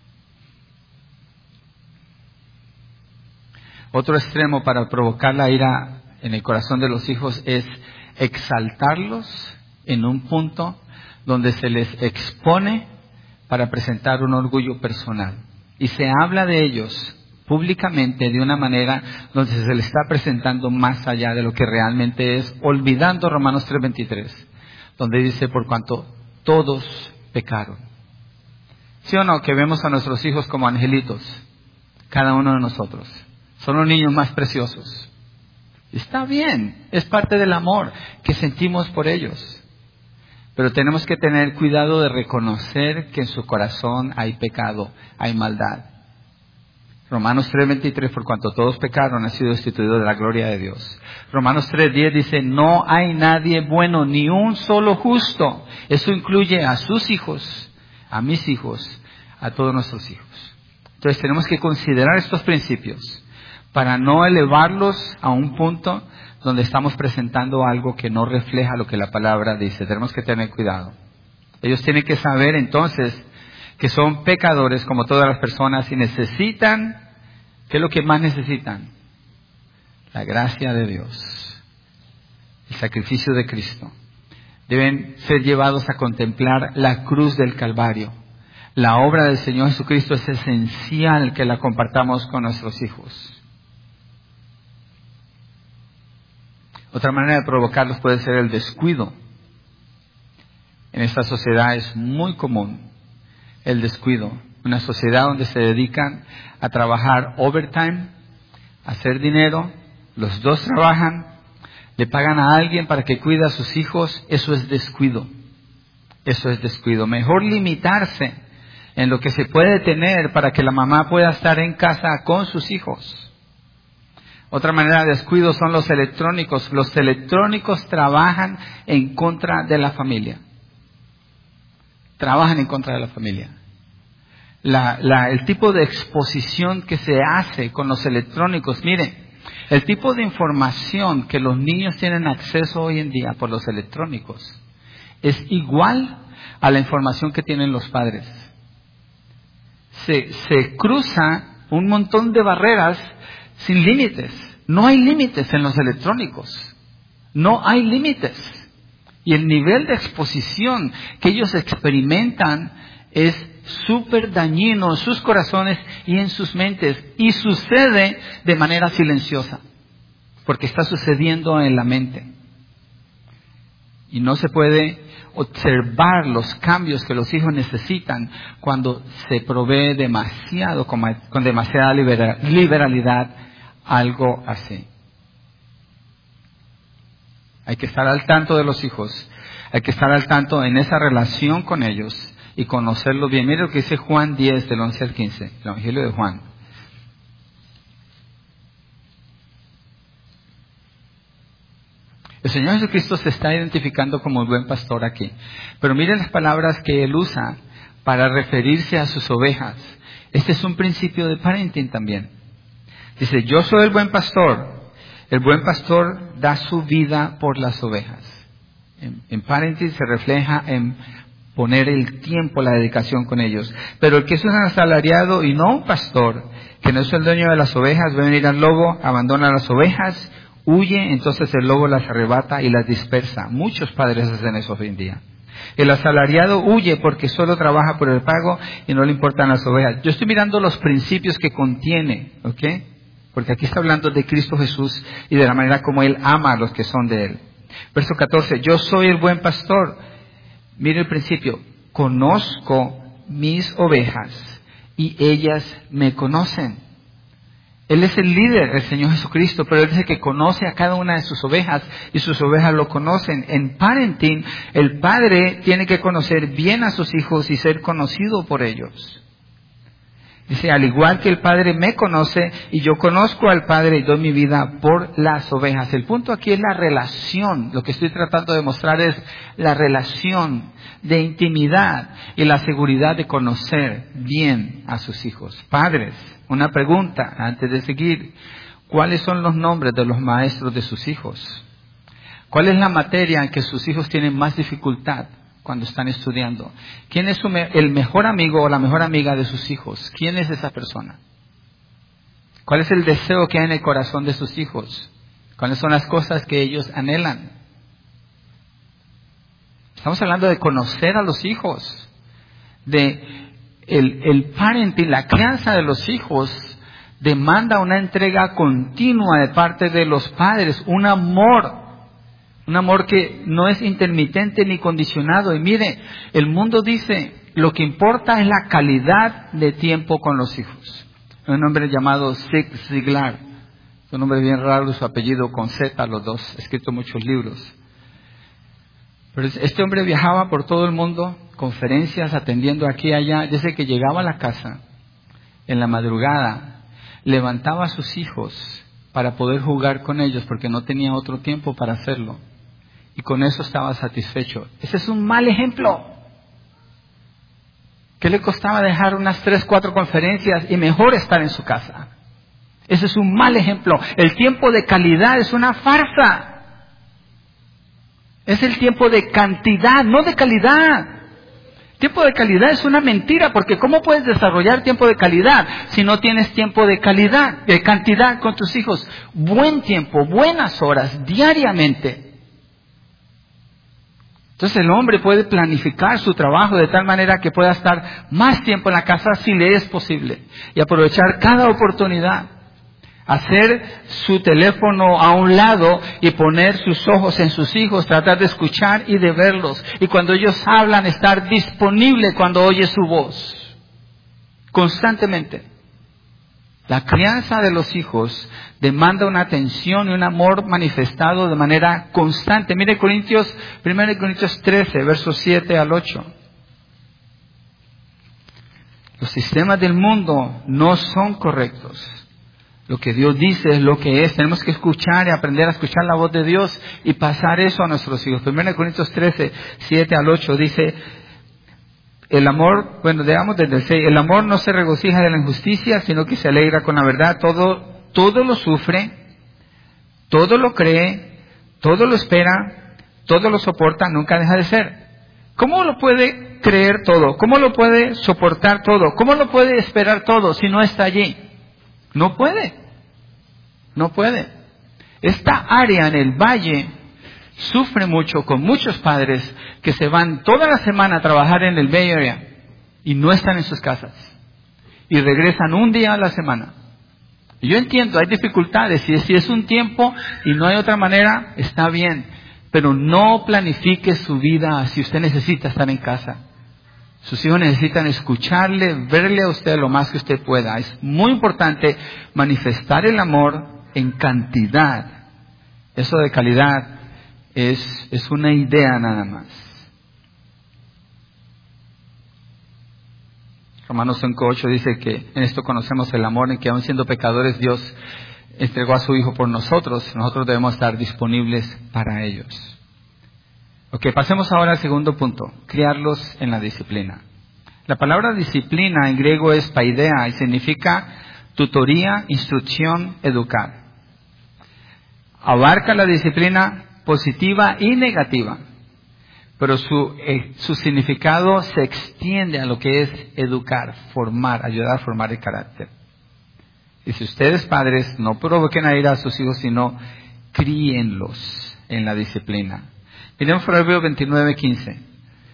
Otro extremo para provocar la ira en el corazón de los hijos es exaltarlos en un punto donde se les expone para presentar un orgullo personal. Y se habla de ellos públicamente de una manera donde se les está presentando más allá de lo que realmente es, olvidando Romanos 3:23, donde dice, por cuanto todos pecaron. ¿Sí o no? Que vemos a nuestros hijos como angelitos, cada uno de nosotros. Son los niños más preciosos. Está bien, es parte del amor que sentimos por ellos. Pero tenemos que tener cuidado de reconocer que en su corazón hay pecado, hay maldad. Romanos 3:23, por cuanto todos pecaron, han sido destituidos de la gloria de Dios. Romanos 3:10 dice, no hay nadie bueno, ni un solo justo. Eso incluye a sus hijos, a mis hijos, a todos nuestros hijos. Entonces tenemos que considerar estos principios para no elevarlos a un punto donde estamos presentando algo que no refleja lo que la palabra dice. Tenemos que tener cuidado. Ellos tienen que saber entonces que son pecadores como todas las personas y necesitan, ¿qué es lo que más necesitan? La gracia de Dios, el sacrificio de Cristo. Deben ser llevados a contemplar la cruz del Calvario. La obra del Señor Jesucristo es esencial que la compartamos con nuestros hijos. Otra manera de provocarlos puede ser el descuido. En esta sociedad es muy común el descuido. Una sociedad donde se dedican a trabajar overtime, a hacer dinero, los dos trabajan, le pagan a alguien para que cuide a sus hijos. Eso es descuido. Eso es descuido. Mejor limitarse en lo que se puede tener para que la mamá pueda estar en casa con sus hijos. Otra manera de descuido son los electrónicos. Los electrónicos trabajan en contra de la familia. Trabajan en contra de la familia. El tipo de exposición que se hace con los electrónicos, mire, el tipo de información que los niños tienen acceso hoy en día por los electrónicos es igual a la información que tienen los padres. Se cruza un montón de barreras sin límites. No hay límites en los electrónicos. No hay límites. Y el nivel de exposición que ellos experimentan es súper dañino en sus corazones y en sus mentes. Y sucede de manera silenciosa. Porque está sucediendo en la mente. Y no se puede observar los cambios que los hijos necesitan cuando se provee demasiado, con demasiada liberalidad, algo así. Hay que estar al tanto de los hijos. Hay que estar al tanto en esa relación con ellos y conocerlos bien. Mire lo que dice Juan 10, del 11 al 15, el Evangelio de Juan. El Señor Jesucristo se está identificando como el buen pastor aquí. Pero miren las palabras que Él usa para referirse a sus ovejas. Este es un principio de parenting también. Dice, yo soy el buen pastor. El buen pastor da su vida por las ovejas. En parenting se refleja en poner el tiempo, la dedicación con ellos. Pero el que es un asalariado y no un pastor, que no es el dueño de las ovejas, ve venir al lobo, abandona las ovejas, huye, entonces el lobo las arrebata y las dispersa. Muchos padres hacen eso hoy en día. El asalariado huye porque solo trabaja por el pago y no le importan las ovejas. Yo estoy mirando los principios que contiene, ¿ok? Porque aquí está hablando de Cristo Jesús y de la manera como Él ama a los que son de Él. Verso 14, yo soy el buen pastor. Mire el principio, conozco mis ovejas y ellas me conocen. Él es el líder, el Señor Jesucristo, pero Él dice que conoce a cada una de sus ovejas y sus ovejas lo conocen. En parenting, el padre tiene que conocer bien a sus hijos y ser conocido por ellos. Dice, al igual que el Padre me conoce y yo conozco al Padre y doy mi vida por las ovejas. El punto aquí es la relación. Lo que estoy tratando de mostrar es la relación de intimidad y la seguridad de conocer bien a sus hijos. Padres, una pregunta antes de seguir. ¿Cuáles son los nombres de los maestros de sus hijos? ¿Cuál es la materia en que sus hijos tienen más dificultad cuando están estudiando? ¿Quién es el mejor amigo o la mejor amiga de sus hijos? ¿Quién es esa persona? ¿Cuál es el deseo que hay en el corazón de sus hijos? ¿Cuáles son las cosas que ellos anhelan? Estamos hablando de conocer a los hijos, de el parenting, la crianza de los hijos demanda una entrega continua de parte de los padres, un amor que no es intermitente ni condicionado. Y mire, el mundo dice, lo que importa es la calidad de tiempo con los hijos. Hay un hombre llamado Zig Ziglar, un hombre bien raro, su apellido con Z, los dos, ha escrito muchos libros. Pero este hombre viajaba por todo el mundo, conferencias, atendiendo aquí y allá. Desde que llegaba a la casa, en la madrugada, levantaba a sus hijos para poder jugar con ellos, porque no tenía otro tiempo para hacerlo. Y con eso estaba satisfecho. Ese es un mal ejemplo. ¿Qué le costaba dejar unas 3, 4 conferencias y mejor estar en su casa? Ese es un mal ejemplo. El tiempo de calidad es una farsa. Es el tiempo de cantidad, no de calidad. Tiempo de calidad es una mentira, porque ¿cómo puedes desarrollar tiempo de calidad si no tienes tiempo de calidad, de cantidad con tus hijos? Buen tiempo, buenas horas, diariamente. Entonces el hombre puede planificar su trabajo de tal manera que pueda estar más tiempo en la casa si le es posible y aprovechar cada oportunidad. Hacer su teléfono a un lado y poner sus ojos en sus hijos, tratar de escuchar y de verlos. Y cuando ellos hablan, estar disponible cuando oye su voz. Constantemente. La crianza de los hijos demanda una atención y un amor manifestado de manera constante. Mire 1 Corintios 13, versos 7 al 8. Los sistemas del mundo no son correctos. Lo que Dios dice es lo que es. Tenemos que escuchar y aprender a escuchar la voz de Dios y pasar eso a nuestros hijos. 1 Corintios 13, 7 al 8 dice, el amor, digamos desde el 6, el amor no se regocija de la injusticia, sino que se alegra con la verdad. Todo lo sufre, todo lo cree, todo lo espera, todo lo soporta, nunca deja de ser. ¿Cómo lo puede creer todo? ¿Cómo lo puede soportar todo? ¿Cómo lo puede esperar todo si no está allí? No puede. Esta área en el valle sufre mucho con muchos padres que se van toda la semana a trabajar en el Bay Area y no están en sus casas. Y regresan un día a la semana. Y yo entiendo, hay dificultades. Y si es un tiempo y no hay otra manera, está bien. Pero no planifique su vida si usted necesita estar en casa. Sus hijos necesitan escucharle, verle a usted lo más que usted pueda. Es muy importante manifestar el amor en cantidad. Eso de calidad es una idea nada más. Romanos 5:8 dice que en esto conocemos el amor, en que aun siendo pecadores Dios entregó a su Hijo por nosotros. Nosotros debemos estar disponibles para ellos. Ok, pasemos ahora al segundo punto, criarlos en la disciplina. La palabra disciplina en griego es paideia y significa tutoría, instrucción, educar. Abarca la disciplina positiva y negativa, pero su significado se extiende a lo que es educar, formar, ayudar a formar el carácter. Y si ustedes padres no provoquen a ir a sus hijos, sino críenlos en la disciplina. Miremos Proverbios 29:15.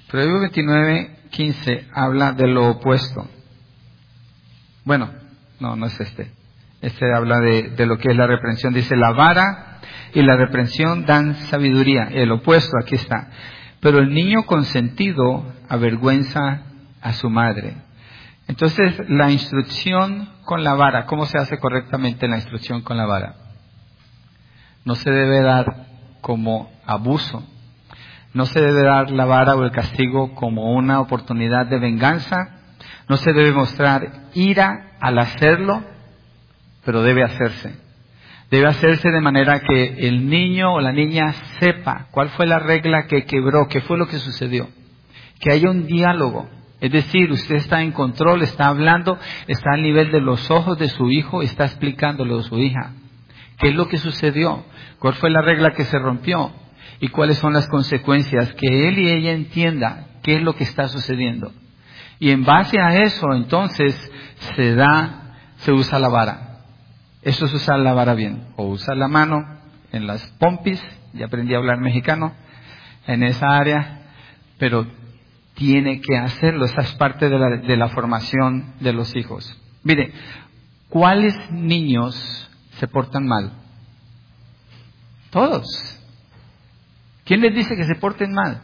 Proverbios 29:15 habla de lo opuesto. Bueno, no es este. Este habla de lo que es la reprensión. Dice, la vara y la reprensión dan sabiduría. El opuesto, aquí está. Pero el niño consentido avergüenza a su madre. Entonces, la instrucción con la vara, ¿cómo se hace correctamente la instrucción con la vara? No se debe dar como abuso. No se debe dar la vara o el castigo como una oportunidad de venganza. No se debe mostrar ira al hacerlo, pero debe hacerse. Debe hacerse de manera que el niño o la niña sepa cuál fue la regla que quebró, qué fue lo que sucedió. Que haya un diálogo. Es decir, usted está en control, está hablando, está al nivel de los ojos de su hijo, está explicándole a su hija qué es lo que sucedió, cuál fue la regla que se rompió y cuáles son las consecuencias, que él y ella entienda qué es lo que está sucediendo. Y en base a eso, entonces, se usa la vara. Eso es usar la vara bien. O usar la mano en las pompis, ya aprendí a hablar mexicano, en esa área, pero tiene que hacerlo. Esa es parte de la formación de los hijos. Mire, ¿cuáles niños se portan mal? Todos. ¿Quién les dice que se porten mal?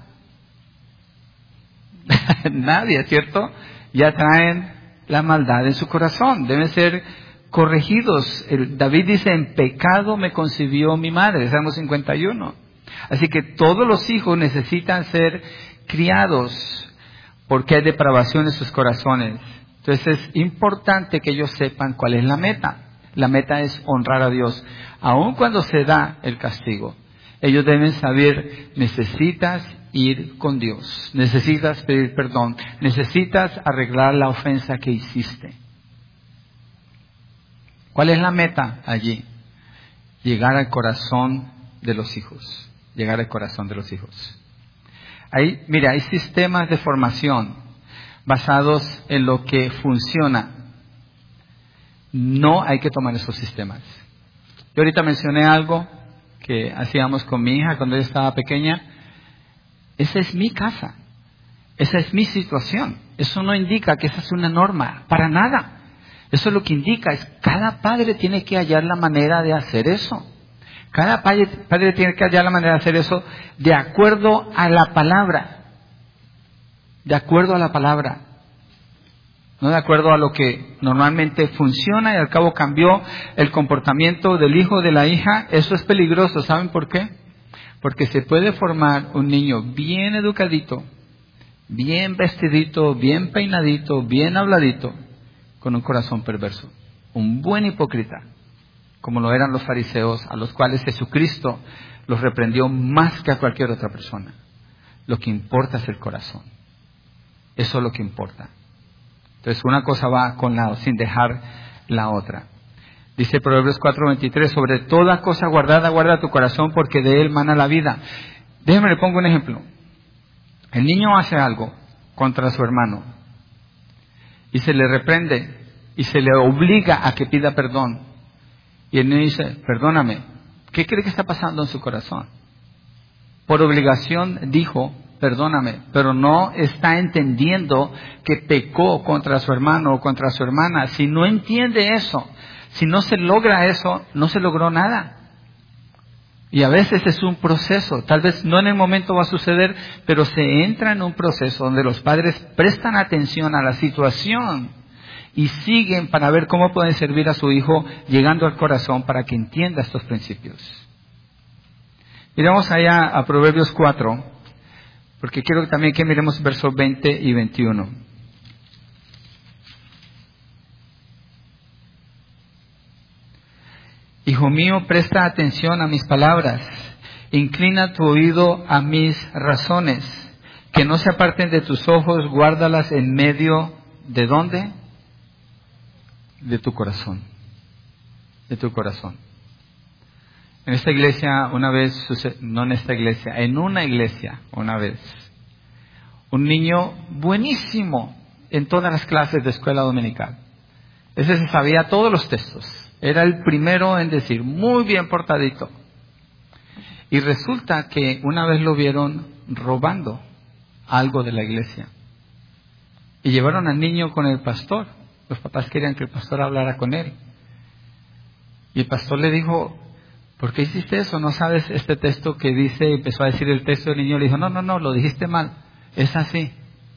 Nadie, ¿cierto? Ya traen la maldad en su corazón. Deben ser corregidos. David dice, en pecado me concibió mi madre, Salmo 51. Así que todos los hijos necesitan ser criados porque hay depravación en sus corazones. Entonces es importante que ellos sepan cuál es la meta. La meta es honrar a Dios. Aun cuando se da el castigo, ellos deben saber, necesitas ir con Dios, necesitas pedir perdón, necesitas arreglar la ofensa que hiciste. ¿Cuál es la meta allí? Llegar al corazón de los hijos. Llegar al corazón de los hijos. Hay sistemas de formación basados en lo que funciona. No hay que tomar esos sistemas. Yo ahorita mencioné algo que hacíamos con mi hija cuando ella estaba pequeña. Esa es mi casa. Esa es mi situación. Eso no indica que esa es una norma. Para nada. Eso lo que indica es cada padre tiene que hallar la manera de hacer eso. Cada padre tiene que hallar la manera de hacer eso de acuerdo a la palabra. De acuerdo a la palabra. No de acuerdo a lo que normalmente funciona y al cabo cambió el comportamiento del hijo o de la hija. Eso es peligroso. ¿Saben por qué? Porque se puede formar un niño bien educadito, bien vestidito, bien peinadito, bien habladito, con un corazón perverso. Un buen hipócrita, como lo eran los fariseos, a los cuales Jesucristo los reprendió más que a cualquier otra persona. Lo que importa es el corazón. Eso es lo que importa. Entonces una cosa va con la sin dejar la otra. Dice Proverbios 4:23, sobre toda cosa guardada, guarda tu corazón porque de él mana la vida. Déjenme le pongo un ejemplo. El niño hace algo contra su hermano y se le reprende y se le obliga a que pida perdón. Y el niño dice, perdóname. ¿Qué cree que está pasando en su corazón? Por obligación dijo, perdóname, pero no está entendiendo que pecó contra su hermano o contra su hermana. Si no entiende eso, si no se logra eso, no se logró nada. Y a veces es un proceso, tal vez no en el momento va a suceder, pero se entra en un proceso donde los padres prestan atención a la situación y siguen para ver cómo pueden servir a su hijo llegando al corazón para que entienda estos principios. Miramos allá a Proverbios 4, porque quiero también que miremos versos 20 y 21. Hijo mío, presta atención a mis palabras, inclina tu oído a mis razones, que no se aparten de tus ojos, guárdalas en medio ¿de dónde? De tu corazón, de tu corazón. En esta iglesia una vez, no en esta iglesia, en una iglesia una vez, un niño buenísimo en todas las clases de escuela dominical. Ese se sabía todos los textos. Era el primero en decir, muy bien portadito. Y resulta que una vez lo vieron robando algo de la iglesia. Y llevaron al niño con el pastor. Los papás querían que el pastor hablara con él. Y el pastor le dijo, ¿por qué hiciste eso? ¿No sabes este texto que dice? Empezó a decir el texto, el niño le dijo, no, lo dijiste mal. Es así.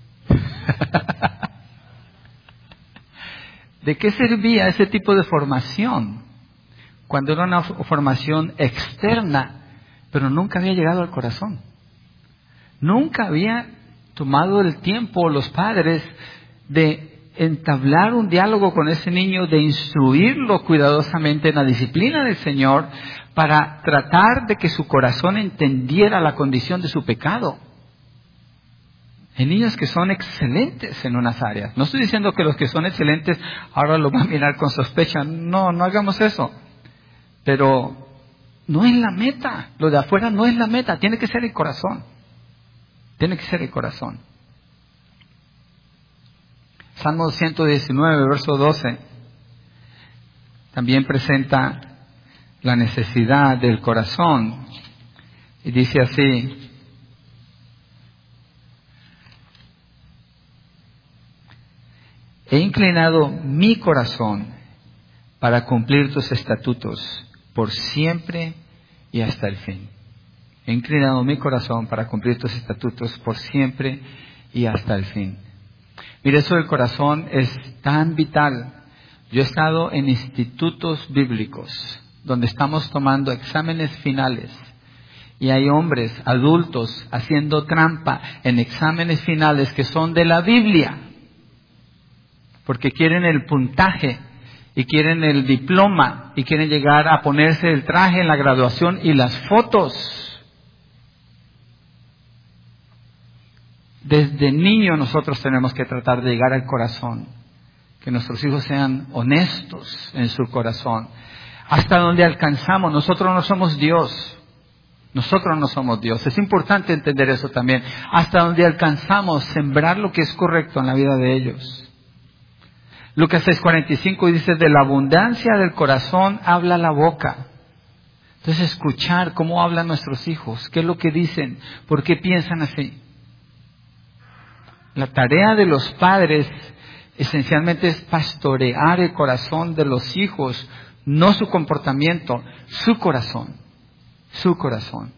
¿De qué servía ese tipo de formación? Cuando era una formación externa, pero nunca había llegado al corazón. Nunca había tomado el tiempo los padres de entablar un diálogo con ese niño, de instruirlo cuidadosamente en la disciplina del Señor, para tratar de que su corazón entendiera la condición de su pecado. Hay niños que son excelentes en unas áreas. No estoy diciendo que los que son excelentes ahora lo van a mirar con sospecha. No hagamos eso. Pero no es la meta. Lo de afuera no es la meta. Tiene que ser el corazón. Tiene que ser el corazón. Salmo 119, verso 12, también presenta la necesidad del corazón. Y dice así: he inclinado mi corazón para cumplir tus estatutos por siempre y hasta el fin. He inclinado mi corazón para cumplir tus estatutos por siempre y hasta el fin. Mire, eso del corazón es tan vital. Yo he estado en institutos bíblicos donde estamos tomando exámenes finales y hay hombres adultos haciendo trampa en exámenes finales que son de la Biblia, porque quieren el puntaje y quieren el diploma y quieren llegar a ponerse el traje en la graduación y las fotos. Desde niño nosotros tenemos que tratar de llegar al corazón, que nuestros hijos sean honestos en su corazón. Hasta donde alcanzamos, nosotros no somos Dios. Nosotros no somos Dios. Es importante entender eso también. Hasta donde alcanzamos, sembrar lo que es correcto en la vida de ellos. Lucas 6:45 dice, de la abundancia del corazón habla la boca. Entonces escuchar cómo hablan nuestros hijos, qué es lo que dicen, por qué piensan así. La tarea de los padres esencialmente es pastorear el corazón de los hijos, no su comportamiento, su corazón, su corazón.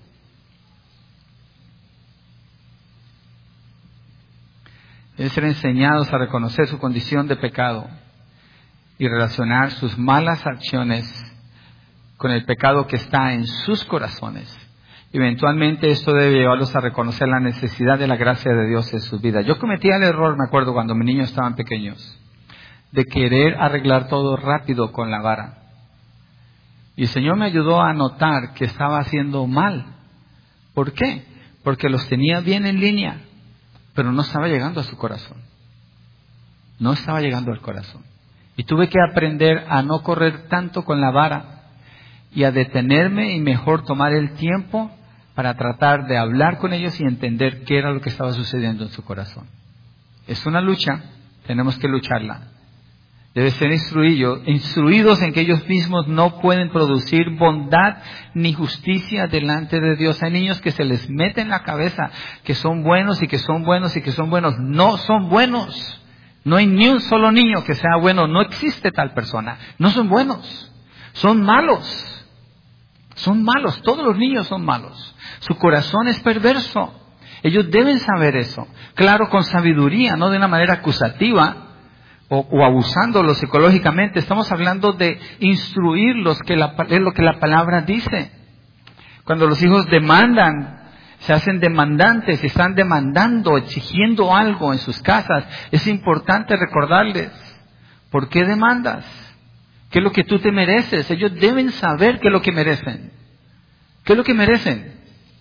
Deben ser enseñados a reconocer su condición de pecado y relacionar sus malas acciones con el pecado que está en sus corazones. Eventualmente esto debe llevarlos a reconocer la necesidad de la gracia de Dios en sus vidas. Yo cometía el error, me acuerdo, cuando mis niños estaban pequeños, de querer arreglar todo rápido con la vara. Y el Señor me ayudó a notar que estaba haciendo mal. ¿Por qué? Porque los tenía bien en línea, pero no estaba llegando a su corazón. No estaba llegando al corazón. Y tuve que aprender a no correr tanto con la vara y a detenerme y mejor tomar el tiempo para tratar de hablar con ellos y entender qué era lo que estaba sucediendo en su corazón. Es una lucha, tenemos que lucharla. Deben ser instruidos en que ellos mismos no pueden producir bondad ni justicia delante de Dios. Hay niños que se les mete en la cabeza que son buenos y que son buenos y que son buenos. No son buenos. No hay ni un solo niño que sea bueno. No existe tal persona. No son buenos. Son malos. Son malos. Todos los niños son malos. Su corazón es perverso. Ellos deben saber eso. Claro, con sabiduría, no de una manera acusativa o abusándolos psicológicamente. Estamos hablando de instruirlos, que es lo que la palabra dice. Cuando los hijos demandan, se hacen demandantes, están demandando, exigiendo algo en sus casas, es importante recordarles, ¿por qué demandas? ¿Qué es lo que tú te mereces? Ellos deben saber qué es lo que merecen. ¿Qué es lo que merecen?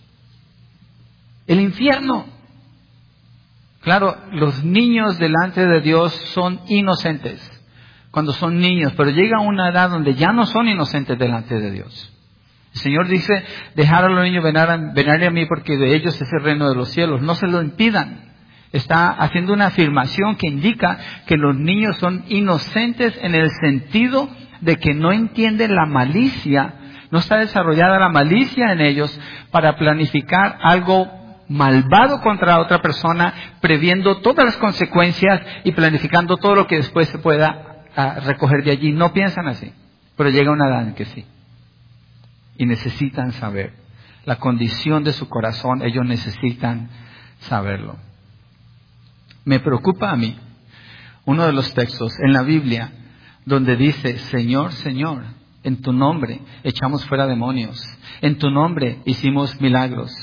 El infierno. Claro, los niños delante de Dios son inocentes cuando son niños, pero llega una edad donde ya no son inocentes delante de Dios. El Señor dice, dejar a los niños venir a mí porque de ellos es el reino de los cielos. No se lo impidan. Está haciendo una afirmación que indica que los niños son inocentes en el sentido de que no entienden la malicia, no está desarrollada la malicia en ellos para planificar algo malvado contra otra persona, previendo todas las consecuencias y planificando todo lo que después se pueda recoger de allí. No piensan así, pero llega una edad en que sí. Y necesitan saber la condición de su corazón, ellos necesitan saberlo. Me preocupa a mí uno de los textos en la Biblia donde dice, Señor, Señor, en tu nombre echamos fuera demonios, en tu nombre hicimos milagros.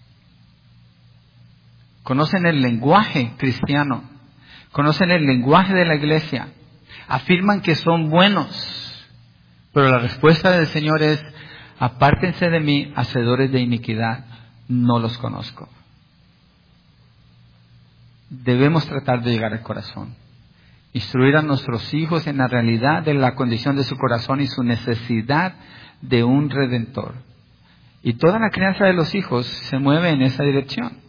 Conocen el lenguaje cristiano, conocen el lenguaje de la iglesia, afirman que son buenos, pero la respuesta del Señor es, apártense de mí, hacedores de iniquidad, no los conozco. Debemos tratar de llegar al corazón, instruir a nuestros hijos en la realidad de la condición de su corazón y su necesidad de un redentor. Y toda la crianza de los hijos se mueve en esa dirección.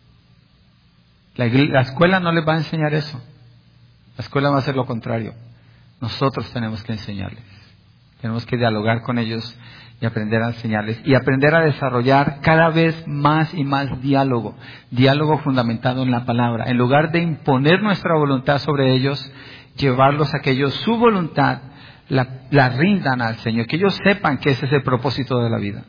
La escuela no les va a enseñar eso. La escuela va a hacer lo contrario. Nosotros tenemos que enseñarles. Tenemos que dialogar con ellos y aprender a enseñarles. Y aprender a desarrollar cada vez más y más diálogo. Diálogo fundamentado en la palabra. En lugar de imponer nuestra voluntad sobre ellos, llevarlos a que ellos su voluntad la rindan al Señor. Que ellos sepan que ese es el propósito de la vida.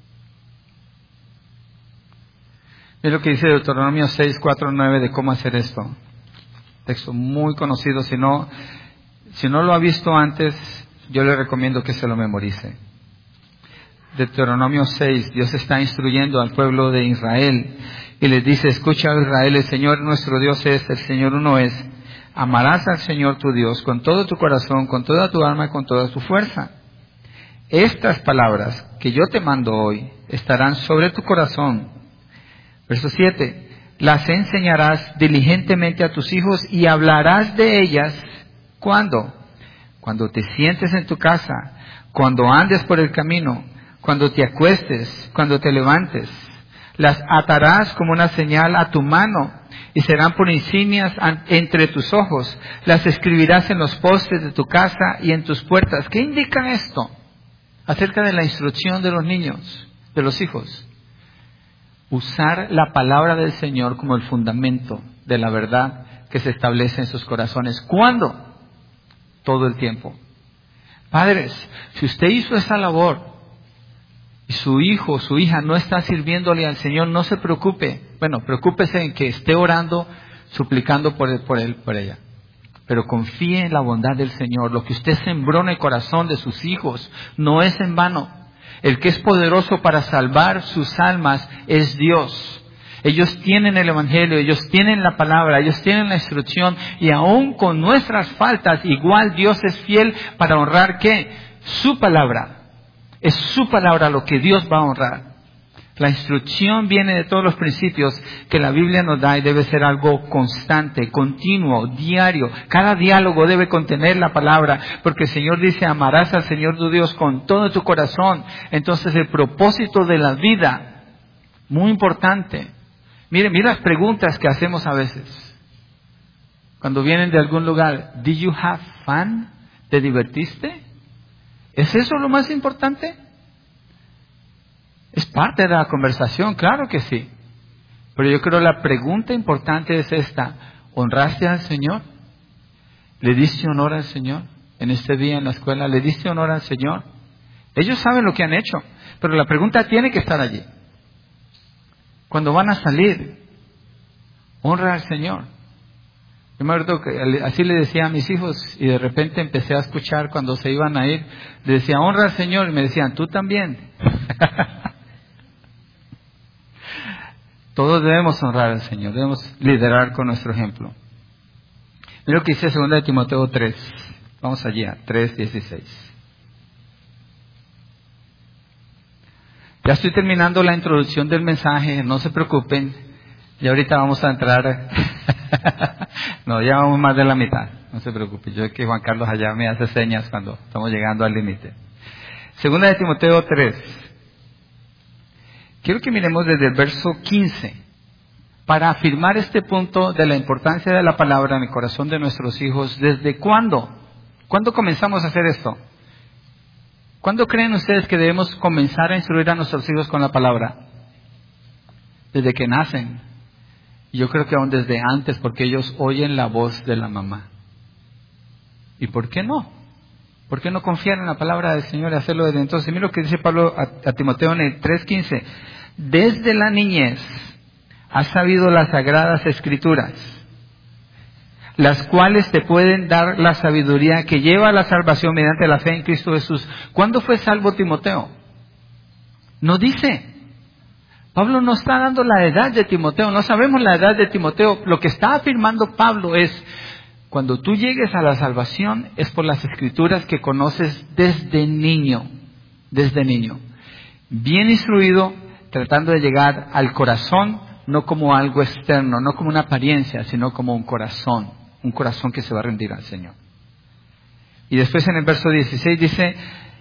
Es lo que dice Deuteronomio 6, 4, 9 de cómo hacer esto. Texto muy conocido. Si no lo ha visto antes, yo le recomiendo que se lo memorice. Deuteronomio 6, Dios está instruyendo al pueblo de Israel y les dice, escucha Israel, el Señor nuestro Dios es, el Señor uno es. Amarás al Señor tu Dios con todo tu corazón, con toda tu alma y con toda tu fuerza. Estas palabras que yo te mando hoy estarán sobre tu corazón. Verso 7. Las enseñarás diligentemente a tus hijos y hablarás de ellas. ¿Cuándo? Cuando te sientes en tu casa, cuando andes por el camino, cuando te acuestes, cuando te levantes. Las atarás como una señal a tu mano y serán por insignias entre tus ojos. Las escribirás en los postes de tu casa y en tus puertas. ¿Qué indica esto? Acerca de la instrucción de los niños, de los hijos. Usar la palabra del Señor como el fundamento de la verdad que se establece en sus corazones. ¿Cuándo? Todo el tiempo. Padres, si usted hizo esa labor y su hijo o su hija no está sirviéndole al Señor, no se preocupe. Bueno, preocúpese en que esté orando, suplicando por él, por ella. Pero confíe en la bondad del Señor. Lo que usted sembró en el corazón de sus hijos no es en vano. El que es poderoso para salvar sus almas es Dios. Ellos tienen el Evangelio, ellos tienen la palabra, ellos tienen la instrucción y aún con nuestras faltas, igual Dios es fiel para honrar ¿qué? Su palabra. Es su palabra lo que Dios va a honrar. La instrucción viene de todos los principios que la Biblia nos da y debe ser algo constante, continuo, diario. Cada diálogo debe contener la palabra, porque el Señor dice, amarás al Señor tu Dios con todo tu corazón. Entonces el propósito de la vida, muy importante. Mira las preguntas que hacemos a veces. Cuando vienen de algún lugar, ¿did you have fun? ¿Te divertiste? ¿Es eso lo más importante? Es parte de la conversación, claro que sí. Pero yo creo la pregunta importante es esta. ¿Honraste al Señor? ¿Le diste honor al Señor? En este día en la escuela, ¿le diste honor al Señor? Ellos saben lo que han hecho, pero la pregunta tiene que estar allí. Cuando van a salir, honra al Señor. Yo me acuerdo que así le decía a mis hijos y de repente empecé a escuchar cuando se iban a ir, le decía, honra al Señor, y me decían, tú también. Todos debemos honrar al Señor, debemos liderar con nuestro ejemplo. Mira lo que dice 2 de Timoteo 3. Vamos allá, 3:16. Ya estoy terminando la introducción del mensaje, no se preocupen. Y ahorita vamos a entrar. No, ya vamos más de la mitad, no se preocupen. Yo sé que Juan Carlos allá me hace señas cuando estamos llegando al límite. 2 de Timoteo 3. Quiero que miremos desde el verso 15 para afirmar este punto de la importancia de la palabra en el corazón de nuestros hijos. ¿Desde cuándo? ¿Cuándo comenzamos a hacer esto? ¿Cuándo creen ustedes que debemos comenzar a instruir a nuestros hijos con la palabra? desde que nacen. Yo creo que aún desde antes, porque ellos oyen la voz de la mamá. ¿Y por qué no? ¿Por qué no confiar en la palabra del Señor y hacerlo desde entonces? Mira lo que dice Pablo a Timoteo en el 3:15. Desde la niñez has sabido las sagradas escrituras, las cuales te pueden dar la sabiduría que lleva a la salvación mediante la fe en Cristo Jesús. ¿Cuándo fue salvo Timoteo? No dice. Pablo no está dando la edad de Timoteo, no sabemos la edad de Timoteo. Lo que está afirmando Pablo es, cuando tú llegues a la salvación es por las escrituras que conoces desde niño, bien instruido, tratando de llegar al corazón, no como algo externo, no como una apariencia, sino como un corazón que se va a rendir al Señor. Y después en el verso 16 dice,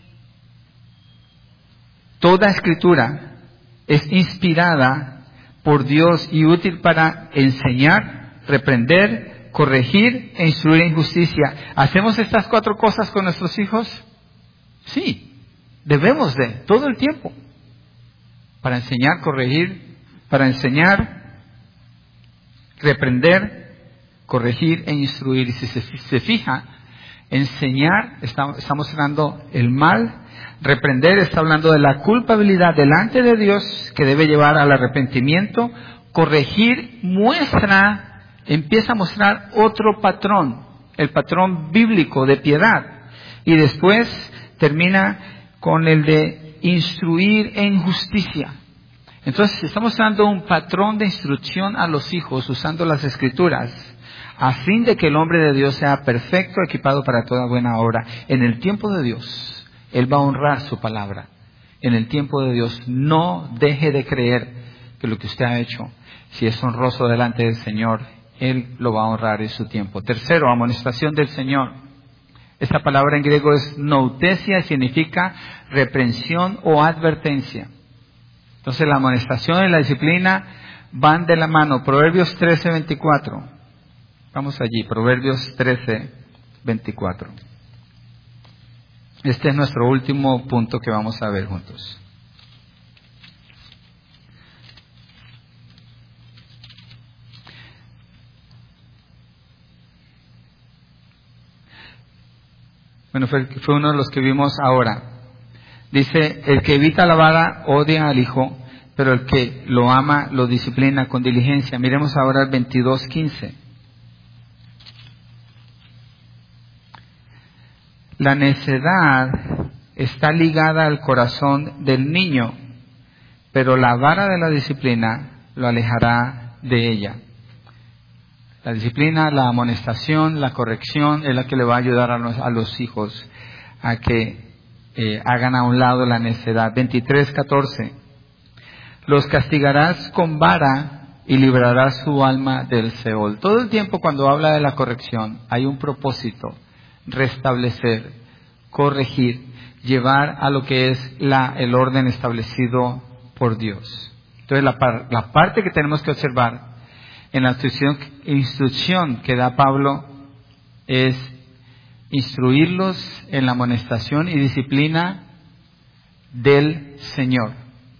toda escritura es inspirada por Dios y útil para enseñar, reprender, corregir e instruir en justicia. ¿Hacemos estas 4 cosas con nuestros hijos? Sí, debemos de, todo el tiempo. Para enseñar, corregir, reprender, corregir e instruir. Y si se fija, enseñar, estamos hablando el mal. Reprender está hablando de la culpabilidad delante de Dios que debe llevar al arrepentimiento. Corregir empieza a mostrar otro patrón, el patrón bíblico de piedad. Y después termina con el de instruir en justicia. Entonces estamos dando un patrón de instrucción a los hijos usando las escrituras, a fin de que el hombre de Dios sea perfecto, equipado para toda buena obra. En el tiempo de Dios, Él va a honrar su palabra. En el tiempo de Dios, no deje de creer que lo que usted ha hecho, si es honroso delante del Señor, Él lo va a honrar en su tiempo. Tercero, amonestación del Señor. Esta palabra en griego es noutesia, significa reprensión o advertencia. Entonces la amonestación y la disciplina van de la mano. Proverbios 13:24. Vamos allí, Proverbios 13:24. Este es nuestro último punto que vamos a ver juntos. Bueno, fue uno de los que vimos ahora. Dice, el que evita la vara odia al hijo, pero el que lo ama lo disciplina con diligencia. Miremos ahora el 22:15. La necedad está ligada al corazón del niño, pero la vara de la disciplina lo alejará de ella. La disciplina, la amonestación, la corrección es la que le va a ayudar a los hijos a que hagan a un lado la necedad. 23:14. Los castigarás con vara y librarás su alma del Seol. Todo el tiempo cuando habla de la corrección hay un propósito: restablecer, corregir, llevar a lo que es el orden establecido por Dios. Entonces la parte que tenemos que observar en la instrucción que da Pablo es instruirlos en la amonestación y disciplina del Señor.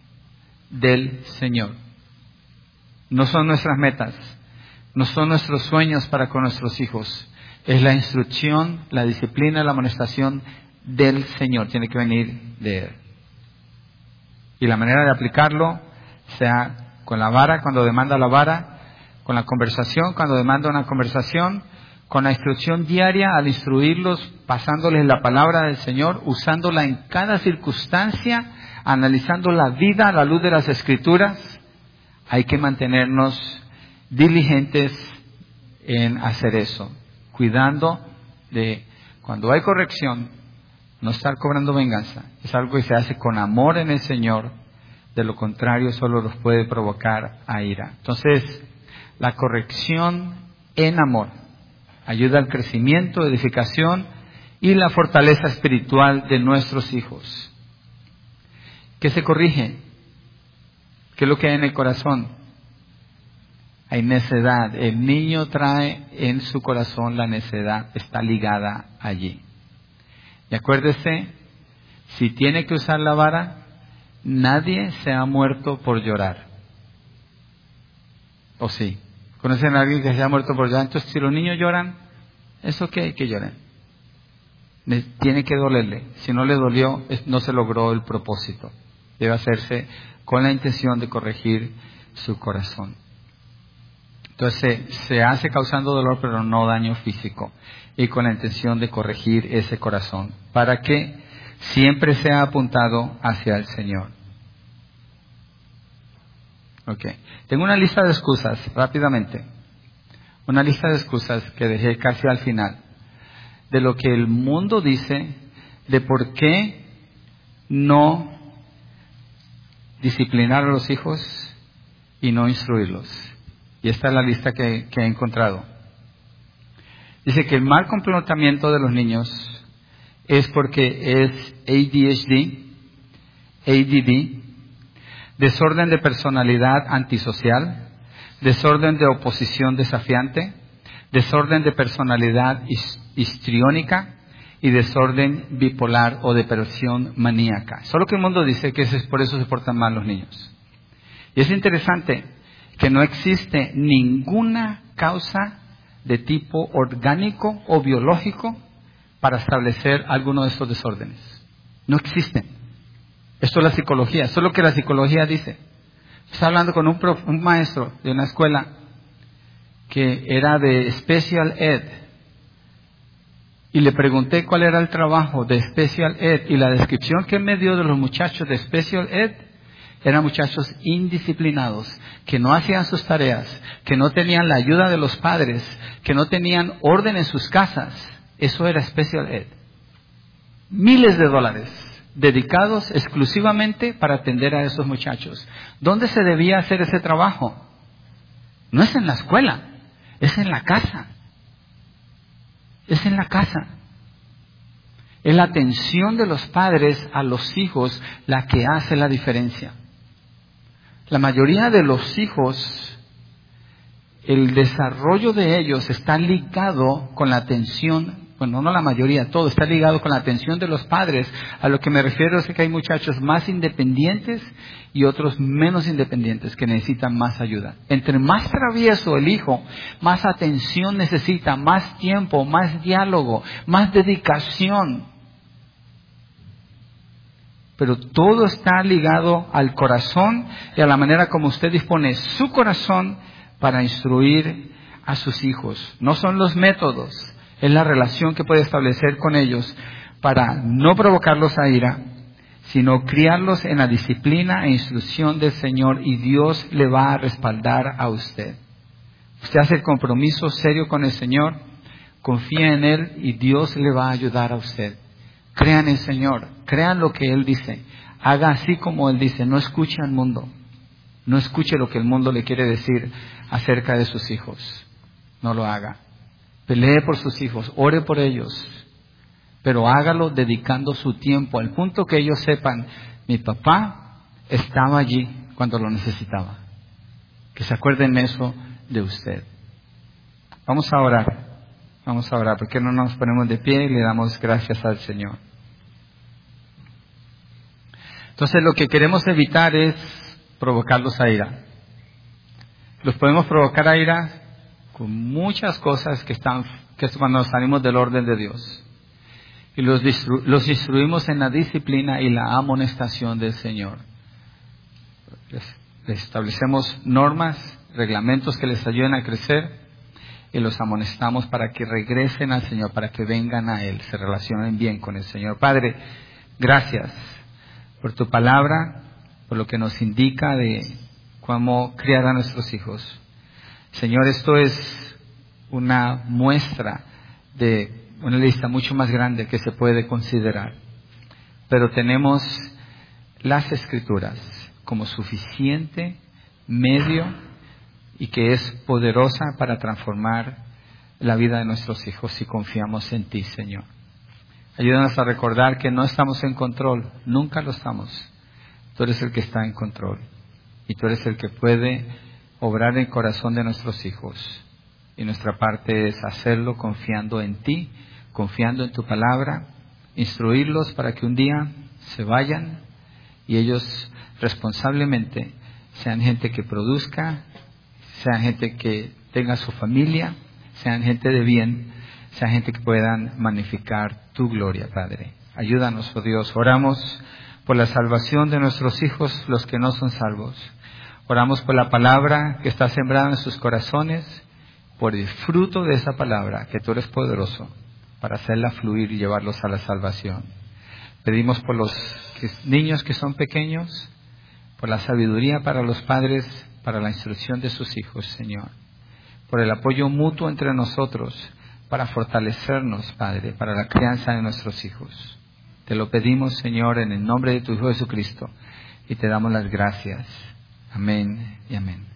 No son nuestras metas, no son nuestros sueños para con nuestros hijos. Es la instrucción, la disciplina, la amonestación del Señor. Tiene que venir de Él. Y la manera de aplicarlo, sea con la vara, cuando demanda la vara, con la conversación, cuando demanda una conversación, con la instrucción diaria, al instruirlos, pasándoles la palabra del Señor, usándola en cada circunstancia, analizando la vida a la luz de las Escrituras. Hay que mantenernos diligentes en hacer eso, cuidando de, cuando hay corrección, no estar cobrando venganza. Es algo que se hace con amor en el Señor. De lo contrario, solo los puede provocar a ira. Entonces, la corrección en amor ayuda al crecimiento, edificación y la fortaleza espiritual de nuestros hijos. ¿Qué se corrige? ¿Qué es lo que hay en el corazón? Hay necedad. El niño trae en su corazón la necedad, está ligada allí. Y acuérdese, si tiene que usar la vara, nadie se ha muerto por llorar. ¿O sí? ¿Conocen a alguien que se ha muerto por llanto? Si los niños lloran, ¿es ok que lloren? Tiene que dolerle. Si no le dolió, no se logró el propósito. Debe hacerse con la intención de corregir su corazón. Entonces se hace causando dolor, pero no daño físico. Y con la intención de corregir ese corazón, para que siempre sea apuntado hacia el Señor. Okay. Tengo una lista de excusas, rápidamente. Una lista de excusas que dejé casi al final. De lo que el mundo dice, de por qué no disciplinar a los hijos y no instruirlos. Y esta es la lista que he encontrado. Dice que el mal comportamiento de los niños es porque es ADD, desorden de personalidad antisocial, desorden de oposición desafiante, desorden de personalidad histriónica y desorden bipolar o depresión maníaca. Solo que el mundo dice que por eso se portan mal los niños. Y es interesante que no existe ninguna causa de tipo orgánico o biológico para establecer alguno de estos desórdenes. No existen. Esto es la psicología, esto es lo que la psicología dice. Estaba hablando con un maestro de una escuela que era de Special Ed y le pregunté cuál era el trabajo de Special Ed, y la descripción que me dio de los muchachos de Special Ed eran muchachos indisciplinados, que no hacían sus tareas, que no tenían la ayuda de los padres, que no tenían orden en sus casas. Eso era Special Ed. Miles de dólares dedicados exclusivamente para atender a esos muchachos. ¿Dónde se debía hacer ese trabajo? No es en la escuela, es en la casa. Es en la casa. Es la atención de los padres a los hijos la que hace la diferencia. La mayoría de los hijos, el desarrollo de ellos está ligado con la atención, bueno, no la mayoría, todo está ligado con la atención de los padres. A lo que me refiero es que hay muchachos más independientes y otros menos independientes que necesitan más ayuda. Entre más travieso el hijo, más atención necesita, más tiempo, más diálogo, más dedicación. Pero todo está ligado al corazón y a la manera como usted dispone su corazón para instruir a sus hijos. No son los métodos, es la relación que puede establecer con ellos para no provocarlos a ira, sino criarlos en la disciplina e instrucción del Señor, y Dios le va a respaldar a usted. Usted hace el compromiso serio con el Señor, confía en Él y Dios le va a ayudar a usted. Crean en el Señor, crean lo que Él dice, haga así como Él dice, no escuche al mundo, no escuche lo que el mundo le quiere decir acerca de sus hijos, no lo haga. Pelee por sus hijos, ore por ellos, pero hágalo dedicando su tiempo al punto que ellos sepan, mi papá estaba allí cuando lo necesitaba. Que se acuerden eso de usted. Vamos a orar. Vamos a orar, porque no nos ponemos de pie y le damos gracias al Señor. Entonces lo que queremos evitar es provocarlos a ira. Los podemos provocar a ira con muchas cosas que es cuando nos salimos del orden de Dios. Y los instruimos en la disciplina y la amonestación del Señor. Les establecemos normas, reglamentos que les ayuden a crecer, y los amonestamos para que regresen al Señor, para que vengan a Él, se relacionen bien con el Señor. Padre, gracias por tu palabra, por lo que nos indica de cómo criar a nuestros hijos. Señor, esto es una muestra de una lista mucho más grande que se puede considerar. Pero tenemos las Escrituras como suficiente medio y que es poderosa para transformar la vida de nuestros hijos si confiamos en ti, Señor. Ayúdanos a recordar que no estamos en control, nunca lo estamos. Tú eres el que está en control y tú eres el que puede obrar en el corazón de nuestros hijos. Y nuestra parte es hacerlo confiando en ti, confiando en tu palabra, instruirlos para que un día se vayan y ellos responsablemente sean gente que produzca, sean gente que tenga su familia, sean gente de bien, sean gente que puedan magnificar tu gloria, Padre. Ayúdanos, oh Dios. Oramos por la salvación de nuestros hijos, los que no son salvos. Oramos por la palabra que está sembrada en sus corazones, por el fruto de esa palabra, que tú eres poderoso para hacerla fluir y llevarlos a la salvación. Pedimos por los niños que son pequeños, por la sabiduría para los padres, para la instrucción de sus hijos, Señor. Por el apoyo mutuo entre nosotros, para fortalecernos, Padre, para la crianza de nuestros hijos. Te lo pedimos, Señor, en el nombre de tu Hijo Jesucristo, y te damos las gracias. Amén y amén.